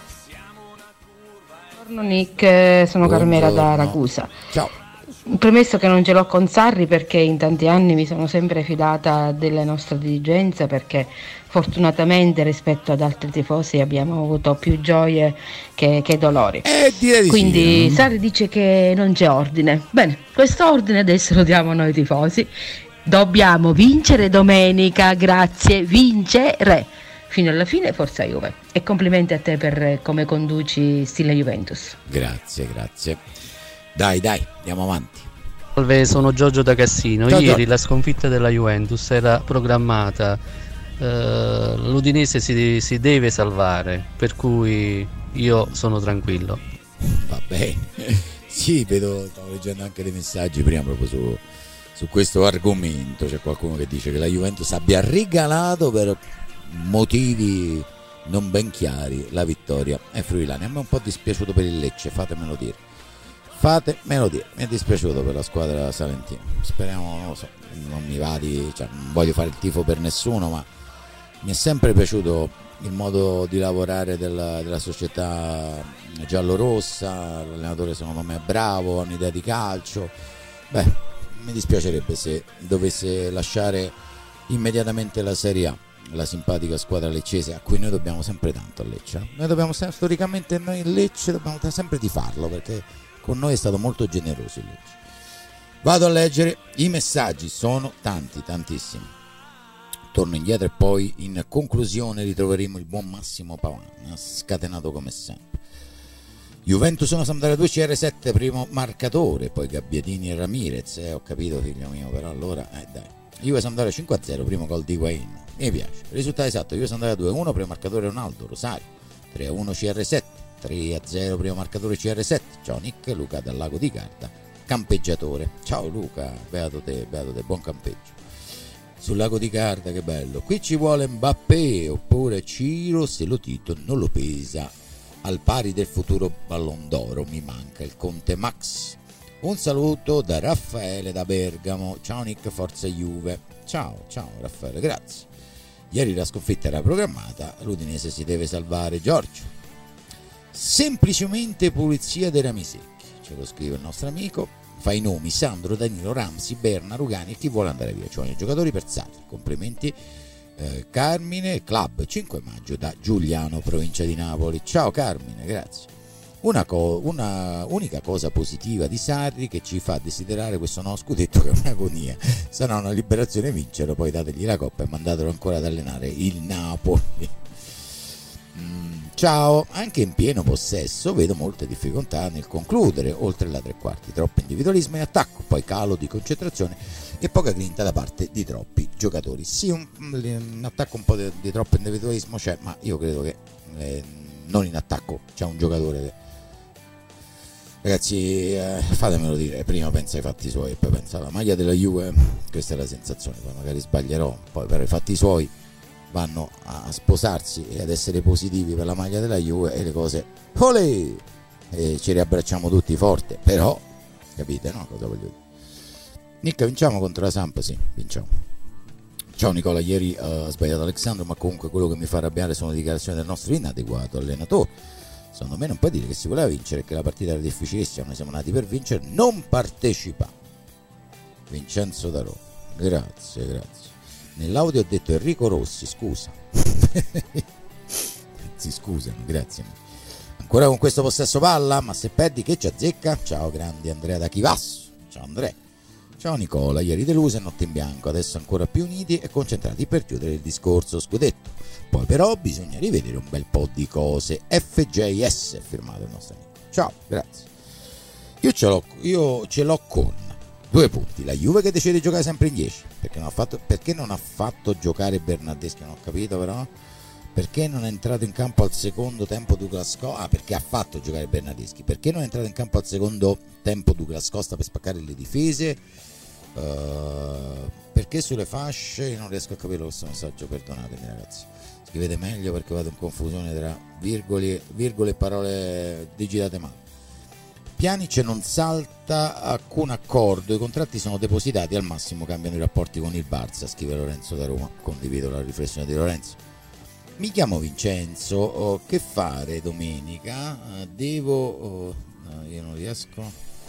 Buongiorno Nick, sono Carmela da Ragusa. Ciao. Premesso che non ce l'ho con Sarri perché in tanti anni mi sono sempre fidata della nostra dirigenza, perché fortunatamente rispetto ad altri tifosi abbiamo avuto più gioie che dolori. Quindi Sarri dice che non c'è ordine. Bene, questo ordine adesso lo diamo noi tifosi. Dobbiamo vincere domenica, grazie, vincere fino alla fine, forza Juve, e complimenti a te per come conduci stile Juventus. Grazie. Dai, andiamo avanti. Salve, sono Giorgio da Cassino. Ciao, Ieri Giorgio. la sconfitta della Juventus era programmata, l'Udinese si deve salvare, per cui io sono tranquillo. Va bene, sì, stavo leggendo anche dei messaggi prima proprio su questo argomento. C'è qualcuno che dice che la Juventus abbia regalato per motivi non ben chiari la vittoria ai friulani. A me è un po' dispiaciuto per il Lecce, fatemelo dire, mi è dispiaciuto per la squadra salentina. Speriamo, non lo so, non mi va non voglio fare il tifo per nessuno, ma mi è sempre piaciuto il modo di lavorare della società giallorossa. L'allenatore secondo me è bravo, ha un'idea di calcio. Mi dispiacerebbe se dovesse lasciare immediatamente la Serie A, la simpatica squadra leccese, a cui noi dobbiamo sempre tanto a Lecce. Noi dobbiamo storicamente, noi in Lecce dobbiamo sempre di farlo, perché con noi è stato molto generoso il Lecce. Vado a leggere i messaggi, sono tantissimi. Torno indietro e poi in conclusione ritroveremo il buon Massimo Pavan, scatenato come sempre. Juventus 1 Sampdoria 2 CR7 primo marcatore, poi Gabbiadini e Ramirez, ho capito figlio mio, però allora dai. Juve Sampdoria 5-0, primo gol di Higuain, mi piace. Risultato esatto: Juve Sampdoria 2-1, primo marcatore Ronaldo Rosario, 3-1 CR7, 3-0 primo marcatore CR7. Ciao Nick, Luca dal Lago di Garda, campeggiatore. Ciao Luca, beato te, buon campeggio sul Lago di Garda, che bello. Qui ci vuole Mbappé oppure Ciro, se lo Tito non lo pesa, al pari del futuro Ballon d'Oro. Mi manca il Conte Max. Un saluto da Raffaele da Bergamo. Ciao Nick, forza Juve. Ciao Raffaele, grazie. Ieri la sconfitta era programmata, l'Udinese si deve salvare. Giorgio, semplicemente pulizia dei rami secchi, ce lo scrive il nostro amico. Fa i nomi: Sandro, Danilo, Ramsi, Berna, Rugani e chi vuole andare via. Cioè i giocatori per Sarri. Complimenti. Carmine, Club 5 maggio da Giuliano, provincia di Napoli. Ciao Carmine, grazie. Una unica cosa positiva di Sarri che ci fa desiderare questo nuovo scudetto, che è un'agonia. Sarà una liberazione vincere, poi dategli la coppa e mandatelo ancora ad allenare il Napoli. Ciao, anche in pieno possesso vedo molte difficoltà nel concludere oltre la tre quarti, troppo individualismo in attacco, poi calo di concentrazione e poca grinta da parte di troppi giocatori. Sì, in attacco un po' di troppo individualismo c'è, ma io credo che non in attacco c'è un giocatore che... Ragazzi, fatemelo dire, prima pensa ai fatti suoi e poi pensa alla maglia della Juve. Questa è la sensazione, poi magari sbaglierò, poi però i fatti suoi vanno a sposarsi e ad essere positivi per la maglia della Juve e le cose olè, e ci riabbracciamo tutti forte, però capite, no? Cosa voglio dire? Nick, vinciamo contro la Samp? Sì, vinciamo. Ciao Nicola, ieri ha sbagliato Alessandro, ma comunque quello che mi fa arrabbiare sono le dichiarazioni del nostro inadeguato allenatore. Secondo me non puoi dire che si voleva vincere, che la partita era difficilissima, noi siamo nati per vincere, non partecipa. Vincenzo da Roma, grazie. Nell'audio ho detto Enrico Rossi, scusa. Si scusano, grazie. Ancora con questo possesso palla, ma se perdi che ci azzecca? Ciao grandi Andrea da Chivasso. Ciao Andrea. Ciao Nicola, ieri deluso e notte in bianco, adesso ancora più uniti e concentrati per chiudere il discorso scudetto. Poi però bisogna rivedere un bel po' di cose. FJS è firmato il nostro amico. Ciao, grazie. Io ce l'ho con 2 punti. La Juve che decide di giocare sempre in 10, perché non ha fatto giocare Bernardeschi, non ho capito però. Perché non è entrato in campo al secondo tempo Douglas Costa? Perché ha fatto giocare Bernardeschi. Perché non è entrato in campo al secondo tempo Douglas Costa per spaccare le difese? Perché sulle fasce non riesco a capire questo messaggio, perdonatemi ragazzi. Scrivete meglio perché vado in confusione tra virgole e parole digitate male. Pjanic non salta alcun accordo, i contratti sono depositati, al massimo cambiano i rapporti con il Barça, scrive Lorenzo da Roma. Condivido la riflessione di Lorenzo. Mi chiamo Vincenzo, che fare domenica? Devo... io non riesco,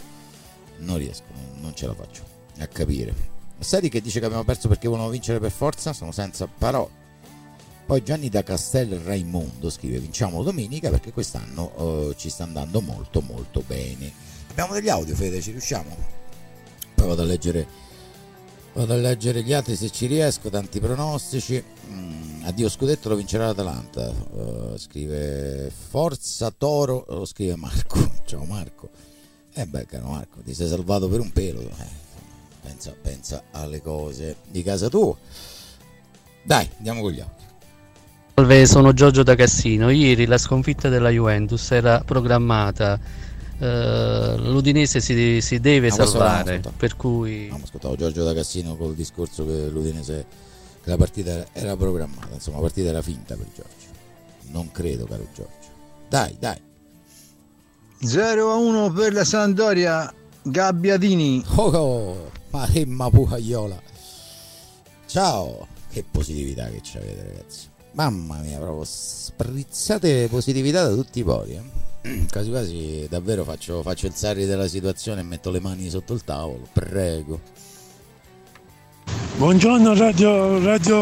non ce la faccio a capire. Sari che dice che abbiamo perso perché volevano vincere per forza, sono senza parole. Poi Gianni da Castel Raimondo scrive: vinciamo domenica perché quest'anno ci sta andando molto molto bene. Abbiamo degli audio, Fede, ci riusciamo? Poi vado a leggere gli altri se ci riesco, tanti pronostici. Addio scudetto, lo vincerà l'Atalanta, scrive Forza Toro, lo scrive Marco. Ciao Marco. Beh caro Marco, ti sei salvato per un pelo, pensa alle cose di casa tua. Dai, andiamo con gli audio. Salve, sono Giorgio da Cassino. Ieri la sconfitta della Juventus era programmata, l'Udinese si deve salvare, per cui... ascoltavo Giorgio da Cassino col discorso che l'Udinese, che la partita era programmata, insomma la partita era finta per Giorgio. Non credo, caro Giorgio. Dai 0-1 per la Sampdoria, Gabbiadini. Ma Pucaiola. Ciao, che positività che c'avete ragazzi, mamma mia, proprio sprizzate positività da tutti i pori, quasi quasi davvero faccio il Sarri della situazione e metto le mani sotto il tavolo, prego. Buongiorno radio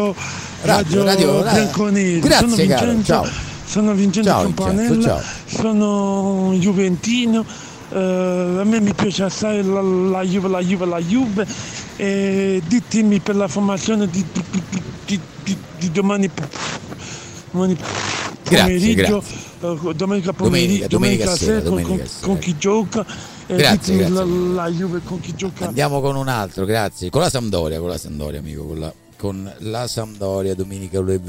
Bianconeri. Grazie caro, ciao. Sono Vincenzo Campanella, sono juventino, a me mi piace assai la Juve, e ditemi per la formazione di domani pomeriggio, domenica pomeriggio, domenica sera con chi gioca. Grazie. La Juve con chi gioca. Andiamo con un altro, grazie. Con la Sampdoria amico, con la Sampdoria domenica alle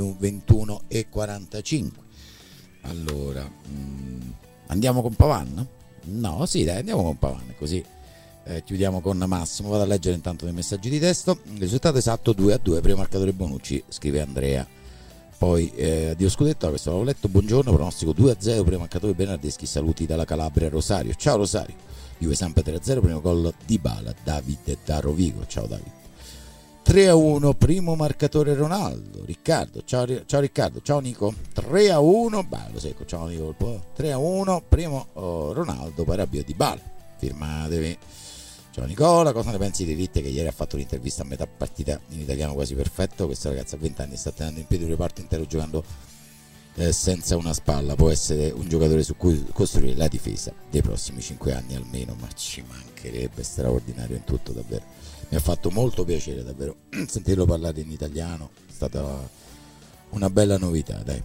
21:45. Allora, andiamo con Pavan? No, sì, dai, andiamo con Pavan, così chiudiamo con Massimo. Vado a leggere intanto dei messaggi di testo. Il risultato esatto 2-2, primo marcatore Bonucci, scrive Andrea. Poi addio scudetto, questo l'avevo letto. Buongiorno, pronostico 2-0, primo marcatore Bernardeschi, saluti dalla Calabria Rosario. Ciao Rosario. Juve sempre 3-0, primo gol Dybala, Davide da Rovigo. Ciao Davide. 3-1, primo marcatore Ronaldo, Riccardo. Ciao Riccardo, ciao Nico. 3-1, bello secco, ciao Nico. 3-1, primo Ronaldo, poi avvio Dybala. Firmatevi. Ciao Nicola, cosa ne pensi di Ritte che ieri ha fatto un'intervista a metà partita in italiano quasi perfetto? Questa ragazza a 20 anni sta tenendo in piedi un reparto intero giocando senza una spalla, può essere un giocatore su cui costruire la difesa dei prossimi 5 anni almeno, ma ci mancherebbe, straordinario in tutto davvero. Mi ha fatto molto piacere davvero sentirlo parlare in italiano, è stata una bella novità, dai.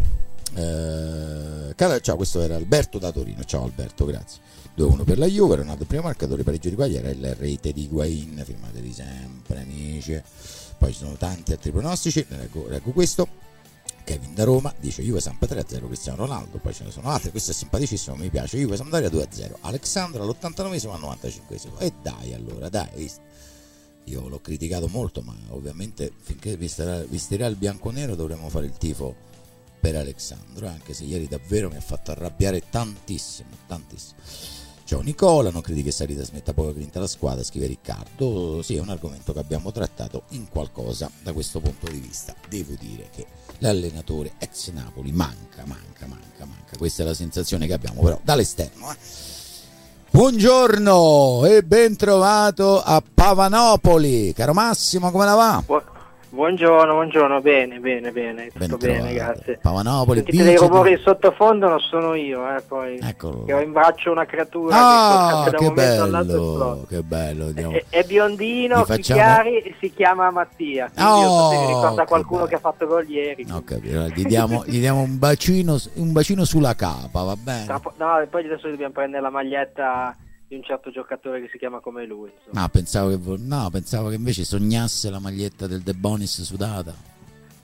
Ciao, questo era Alberto da Torino. Ciao Alberto, grazie. 2-1 per la Juve, Ronaldo primo marcatore, pareggio di Quagliera e il rete di Higuain, firmatevi sempre amici. Poi ci sono tanti altri pronostici, leggo questo. Kevin da Roma dice Juve sempre 3-0 Cristiano Ronaldo, poi ce ne sono altri, questo è simpaticissimo, mi piace. Juve Sampdoria 2-0 Alexandro all'89esimo al 95esimo. E dai, allora dai, visto? Io l'ho criticato molto, ma ovviamente finché vestirà il bianconero dovremo fare il tifo per Alexandro, anche se ieri davvero mi ha fatto arrabbiare tantissimo. Ciao Nicola, non credi che Sarri smetta poco che vinta la squadra, scrive Riccardo. Sì, è un argomento che abbiamo trattato in qualcosa da questo punto di vista. Devo dire che l'allenatore ex Napoli manca. Questa è la sensazione che abbiamo però dall'esterno. Buongiorno e ben trovato a Pavanopoli, caro Massimo, come la va? Buongiorno, bene, tutto bene, grazie. Pavanopoli, sentite dei rumori in sottofondo, non sono io, poi eccolo. Che ho in braccio una creatura che da un momento all'altro esplode. Che bello, è biondino, chiari, e si chiama Mattia, quindi io so se mi ricorda qualcuno bello che ha fatto gol ieri. Ho capito, gli diamo un bacino sulla capa, va bene? No, poi adesso dobbiamo prendere la maglietta di un certo giocatore che si chiama come lui, insomma. Pensavo che invece sognasse la maglietta del De Bonis sudata.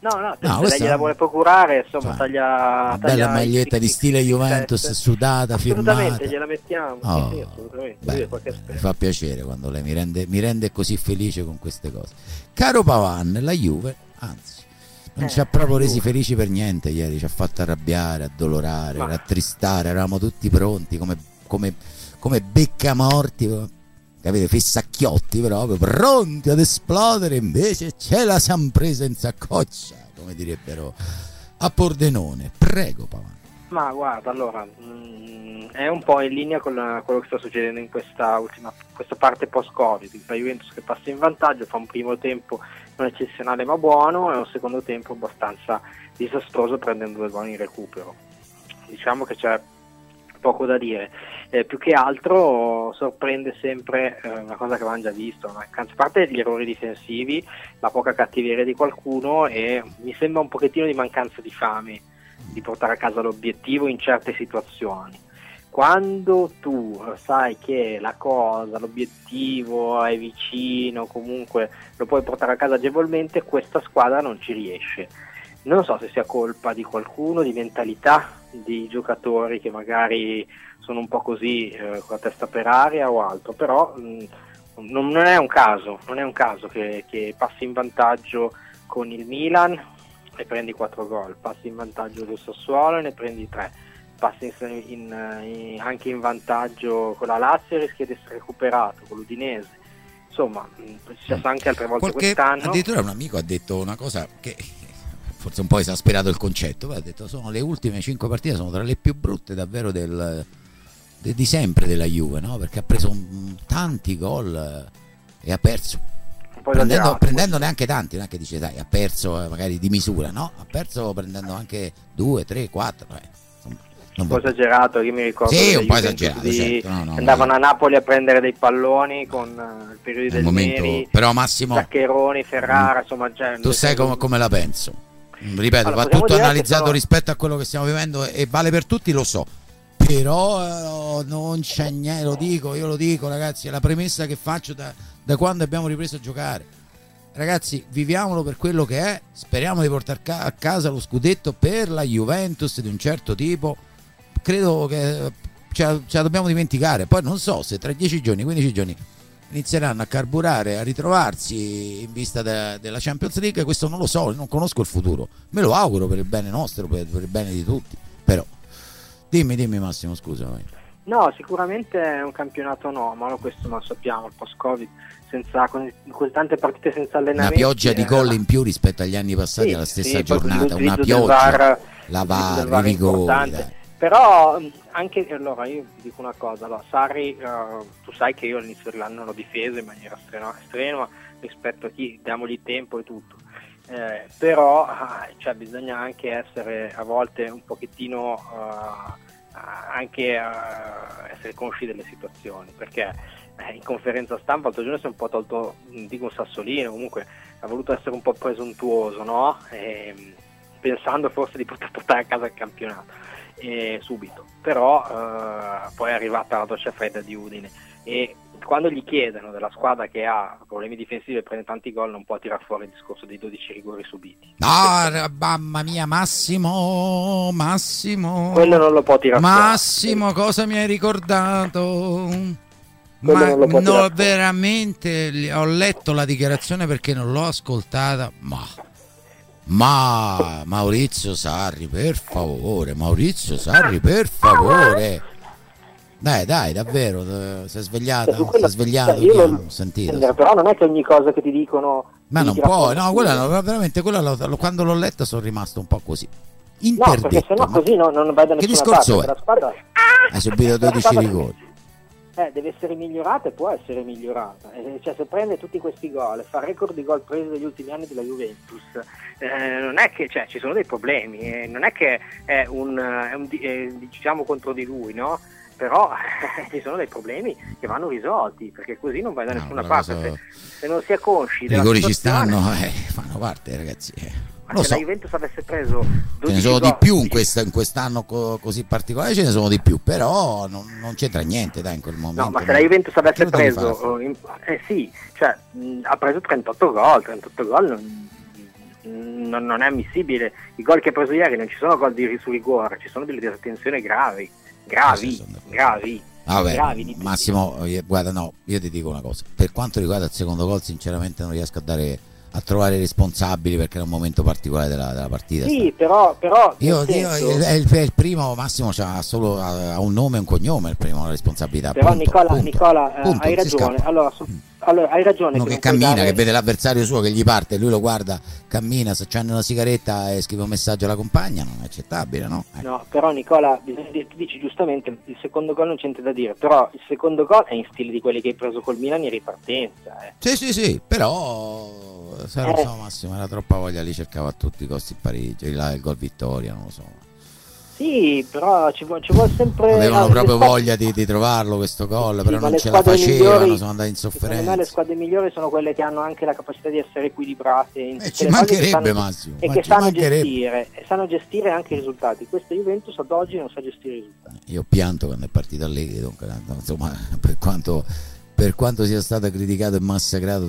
se gliela vuole procurare, insomma, una bella maglietta di stile Juventus sudata, firmata. Assolutamente, gliela mettiamo. Sì, assolutamente. Mi fa piacere quando lei mi rende così felice con queste cose. Caro Pavan, la Juve, anzi, non ci ha proprio resi felici per niente ieri, ci ha fatto arrabbiare, addolorare, rattristare, eravamo tutti pronti come beccamorti, capite, fessacchiotti proprio, pronti ad esplodere, invece ce la siamo presa in saccoccia, come direbbero a Pordenone. Prego Pavan. Ma guarda, allora è un po' in linea con quello che sta succedendo in questa parte post-Covid, la Juventus che passa in vantaggio, fa un primo tempo non eccezionale ma buono e un secondo tempo abbastanza disastroso prendendo 2 gol in recupero. Diciamo che c'è poco da dire. Più che altro sorprende sempre una cosa che avevamo già visto, a parte gli errori difensivi, la poca cattiveria di qualcuno e mi sembra un pochettino di mancanza di fame di portare a casa l'obiettivo in certe situazioni. Quando tu sai che l'obiettivo è vicino, comunque lo puoi portare a casa agevolmente, questa squadra non ci riesce. Non so se sia colpa di qualcuno, di mentalità, di giocatori che magari sono un po' così con la testa per aria o altro, però non è un caso che passi in vantaggio con il Milan e prendi 4 gol, passi in vantaggio col Sassuolo e ne prendi 3, passi anche in vantaggio con la Lazio e rischi di essere recuperato con l'Udinese. Insomma, è successo anche altre volte quest'anno. Addirittura un amico ha detto una cosa che forse un po' esasperato il concetto, ha detto sono le ultime 5 partite, sono tra le più brutte davvero di sempre della Juve, no? Perché ha preso tanti gol e ha perso, prendendone anche tanti, non è che dice dai ha perso magari di misura, no? Ha perso prendendo anche 2, 3, 4, un po' esagerato, io mi ricordo un po' esagerato, certo. Andavano a Napoli a prendere dei palloni con il periodo del Neri, però Massimo Zaccheroni, Ferrara, insomma tu sai come la penso. Ripeto, allora, va tutto analizzato rispetto a quello che stiamo vivendo e vale per tutti, lo so, però non c'è niente, io lo dico ragazzi, è la premessa che faccio da quando abbiamo ripreso a giocare. Ragazzi, viviamolo per quello che è, speriamo di portare a casa lo scudetto per la Juventus di un certo tipo, credo che ce la dobbiamo dimenticare. Poi non so se tra 10 giorni, 15 giorni inizieranno a carburare, a ritrovarsi in vista della Champions League, questo non lo so, non conosco il futuro, me lo auguro per il bene nostro, per il bene di tutti, però dimmi Massimo, scusa. No, sicuramente è un campionato anomalo, questo non sappiamo, il post-Covid, con tante partite senza allenamenti. Una pioggia di gol in più rispetto agli anni passati alla stessa giornata, una pioggia, la VAR, i rigori. Però anche, allora io ti dico una cosa, allora, Sarri, tu sai che io all'inizio dell'anno l'ho difeso in maniera strenua rispetto a chi, diamogli tempo e tutto, però bisogna anche essere a volte un pochettino anche essere consci delle situazioni, perché in conferenza stampa l'altro giorno si è un po' tolto, dico un sassolino, comunque ha voluto essere un po' presuntuoso, no? Pensando forse di poter portare a casa il campionato subito, però poi è arrivata la doccia fredda di Udine e quando gli chiedono della squadra che ha problemi difensivi e prende tanti gol non può tirar fuori il discorso dei 12 rigori subiti. Mamma mia, Massimo, quello non lo può tirare Massimo fuori. Cosa mi hai ricordato? No, veramente ho letto la dichiarazione perché non l'ho ascoltata, ma Maurizio Sarri, per favore, dai, davvero, si è svegliato, ho sentito. Però non è che ogni cosa che ti dicono, ma non può, no, veramente quando l'ho letta sono rimasto un po' così interdetto. No, perché sennò così non vai da nessuna parte. Che discorso è? Hai subito 12 rigori. Deve essere migliorata e può essere migliorata, se prende tutti questi gol, fa record di gol presi negli ultimi anni della Juventus, non è che ci sono dei problemi, non è che è diciamo contro di lui, no? Però ci sono dei problemi che vanno risolti, perché così non vai da nessuna parte. Se non si è consci della situazione, i rigori ci stanno, fanno parte, ragazzi. Se la Juventus avesse preso 12 ce ne sono di più in quest'anno così particolare, ce ne sono di più, però non c'entra niente in quel momento. No, ma se la Juventus avesse preso ha preso 38 gol non è ammissibile. I gol che ha preso ieri non ci sono gol di su rigore, ci sono delle disattenzioni gravi. Vabbè, Massimo, guarda, no, io ti dico una cosa, per quanto riguarda il secondo gol sinceramente non riesco a trovare responsabili, perché era un momento particolare della partita. Sì, però io è il primo, Massimo ha un nome e un cognome, il primo, la responsabilità. Però punto, Nicola, punto, hai ragione. Allora hai ragione. Uno che cammina, che vede l'avversario suo che gli parte, lui lo guarda, cammina, si accende una sigaretta e scrive un messaggio alla compagna, non è accettabile, no? No, però Nicola, tu dici giustamente, il secondo gol non c'è niente da dire, però il secondo gol è in stile di quelli che hai preso col Milan in ripartenza. Sì, però non so, Massimo, era troppa voglia, lì cercava a tutti i costi il pareggio, il gol vittoria, non lo so. Sì, però ci vuole sempre. Avevano proprio voglia di trovarlo questo gol, sì, però non ce la facevano, sono andati in sofferenza. Secondo me le squadre migliori sono quelle che hanno anche la capacità di essere equilibrate. Ci mancherebbe, Massimo. E che sanno gestire anche i risultati. Questa Juventus ad oggi non sa gestire i risultati. Io pianto quando è partito Allegri, insomma, per quanto sia stato criticato e massacrato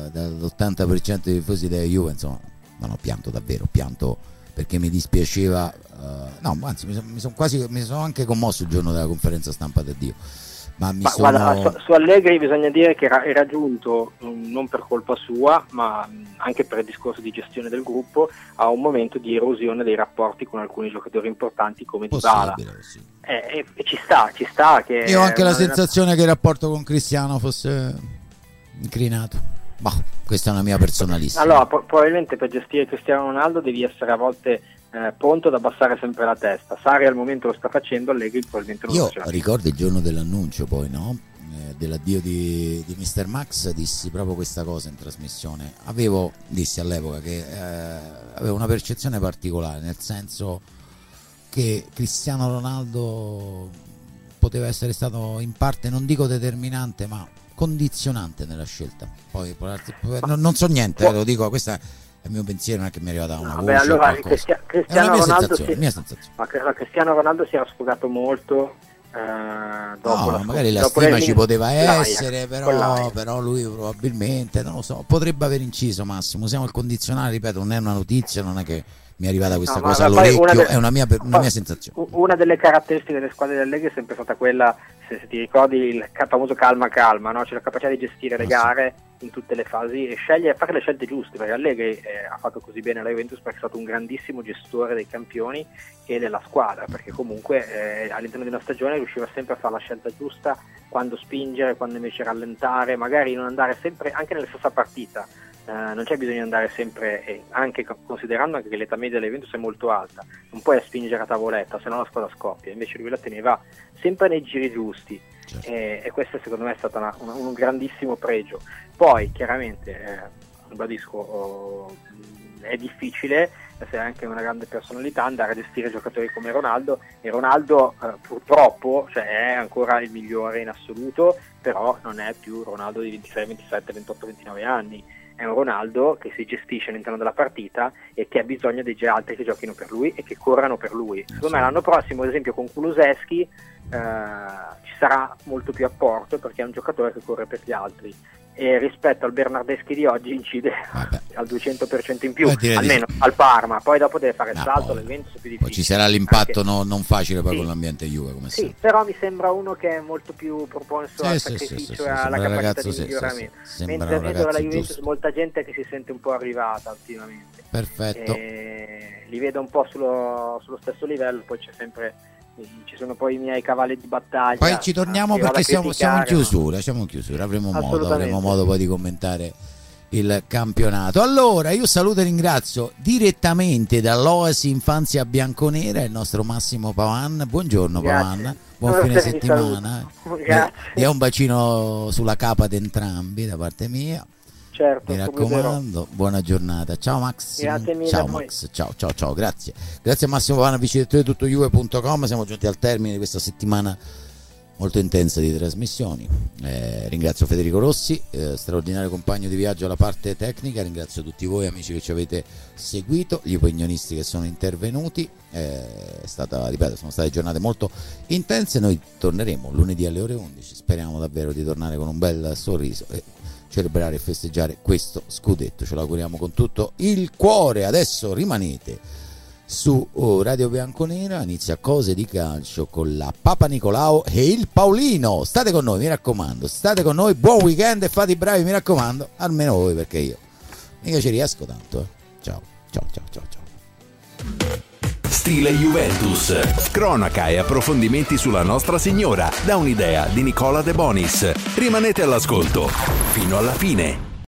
dall'80% dei tifosi della Juve, insomma, non ho pianto davvero, perché mi dispiaceva, no, anzi mi sono anche commosso il giorno della conferenza stampa da Dio. Guarda, su Allegri bisogna dire che era giunto, non per colpa sua, ma anche per il discorso di gestione del gruppo, a un momento di erosione dei rapporti con alcuni giocatori importanti come Dybala. Sì. E ci sta. Che io ho anche la sensazione che il rapporto con Cristiano fosse incrinato. Questa è una mia personalissima. Allora, probabilmente per gestire Cristiano Ronaldo devi essere a volte pronto ad abbassare sempre la testa. Sarri al momento lo sta facendo, Allegri probabilmente non lo faceva. Io ricordo il giorno dell'annuncio, poi dell'addio di Mr. Max, dissi proprio questa cosa in trasmissione. Dissi all'epoca che avevo una percezione particolare, nel senso che Cristiano Ronaldo poteva essere stato in parte, non dico determinante, ma condizionante nella scelta. Poi non so niente, lo dico, questa è il mio pensiero, non è che mi è arrivata una voce. Allora, Cristiano Ronaldo Cristiano Ronaldo si era sfogato molto dopo magari la stima ci poteva essere, però lui probabilmente, non lo so, potrebbe aver inciso. Massimo, usiamo il condizionale, ripeto, non è una notizia, non è che mi è arrivata questa cosa all'orecchio, è una mia sensazione. Una delle caratteristiche delle squadre del Lega è sempre stata quella, se ti ricordi, il famoso calma, no? Cioè la capacità di gestire le gare in tutte le fasi e fare le scelte giuste, perché Allegri ha fatto così bene la Juventus perché è stato un grandissimo gestore dei campioni e della squadra, perché comunque all'interno di una stagione riusciva sempre a fare la scelta giusta, quando spingere, quando invece rallentare, magari non andare sempre anche nella stessa partita. Non c'è bisogno di andare sempre, anche considerando anche che l'età media della Juventus è molto alta, non puoi spingere a tavoletta, se no la squadra scoppia. Invece lui la teneva sempre nei giri giusti, certo. E questo secondo me è stato un grandissimo pregio. Poi chiaramente ribadisco, è difficile, se hai anche una grande personalità, andare a gestire giocatori come Ronaldo, e Ronaldo purtroppo è ancora il migliore in assoluto, però non è più Ronaldo di 26, 27, 28, 29 anni. È un Ronaldo che si gestisce all'interno della partita e che ha bisogno degli altri che giochino per lui e che corrano per lui. Secondo me l'anno prossimo, ad esempio, con Kulusevski ci sarà molto più apporto, perché è un giocatore che corre per gli altri, e rispetto al Bernardeschi di oggi incide al 200% in più, almeno al Parma. Poi dopo deve fare il salto, l'evento è più difficile. Poi ci sarà l'impatto non facile poi con l'ambiente Juve, come sempre. Però mi sembra uno che è molto più propenso al sacrificio e alla capacità di miglioramento. Mentre dentro la Juventus molta gente che si sente un po' arrivata ultimamente. Perfetto. Li vedo un po' sullo stesso livello, poi ci sono poi i miei cavalli di battaglia. Poi ci torniamo perché siamo in chiusura, avremo modo poi di commentare il campionato. Allora io saluto e ringrazio direttamente dall'Oasi Infanzia Bianconera il nostro Massimo Pavan. Buongiorno. Grazie. Pavan, buon fine settimana. E un bacino sulla capa di entrambi da parte mia. Certo, mi raccomando, buona giornata. Ciao Max. Grazie mille. Ciao Max. Ciao, grazie a Massimo Pavana, vice direttore di tuttojuve.com. Siamo giunti al termine di questa settimana molto intensa di trasmissioni. Ringrazio Federico Rossi, straordinario compagno di viaggio alla parte tecnica. Ringrazio tutti voi amici che ci avete seguito, gli opinionisti che sono intervenuti. Sono state giornate molto intense. Noi torneremo lunedì alle ore 11. Speriamo davvero di tornare con un bel sorriso. celebrare e festeggiare questo scudetto. Ce l'auguriamo con tutto il cuore. Adesso rimanete su Radio Bianconera, inizia Cose di Calcio con la Papa Nicolao e il Paolino. State con noi, mi raccomando, state con noi, buon weekend e fate i bravi, mi raccomando, almeno voi, perché io mica ci riesco tanto. Ciao. Stile Juventus, cronaca e approfondimenti sulla Nostra Signora, da un'idea di Nicola De Bonis. Rimanete all'ascolto fino alla fine.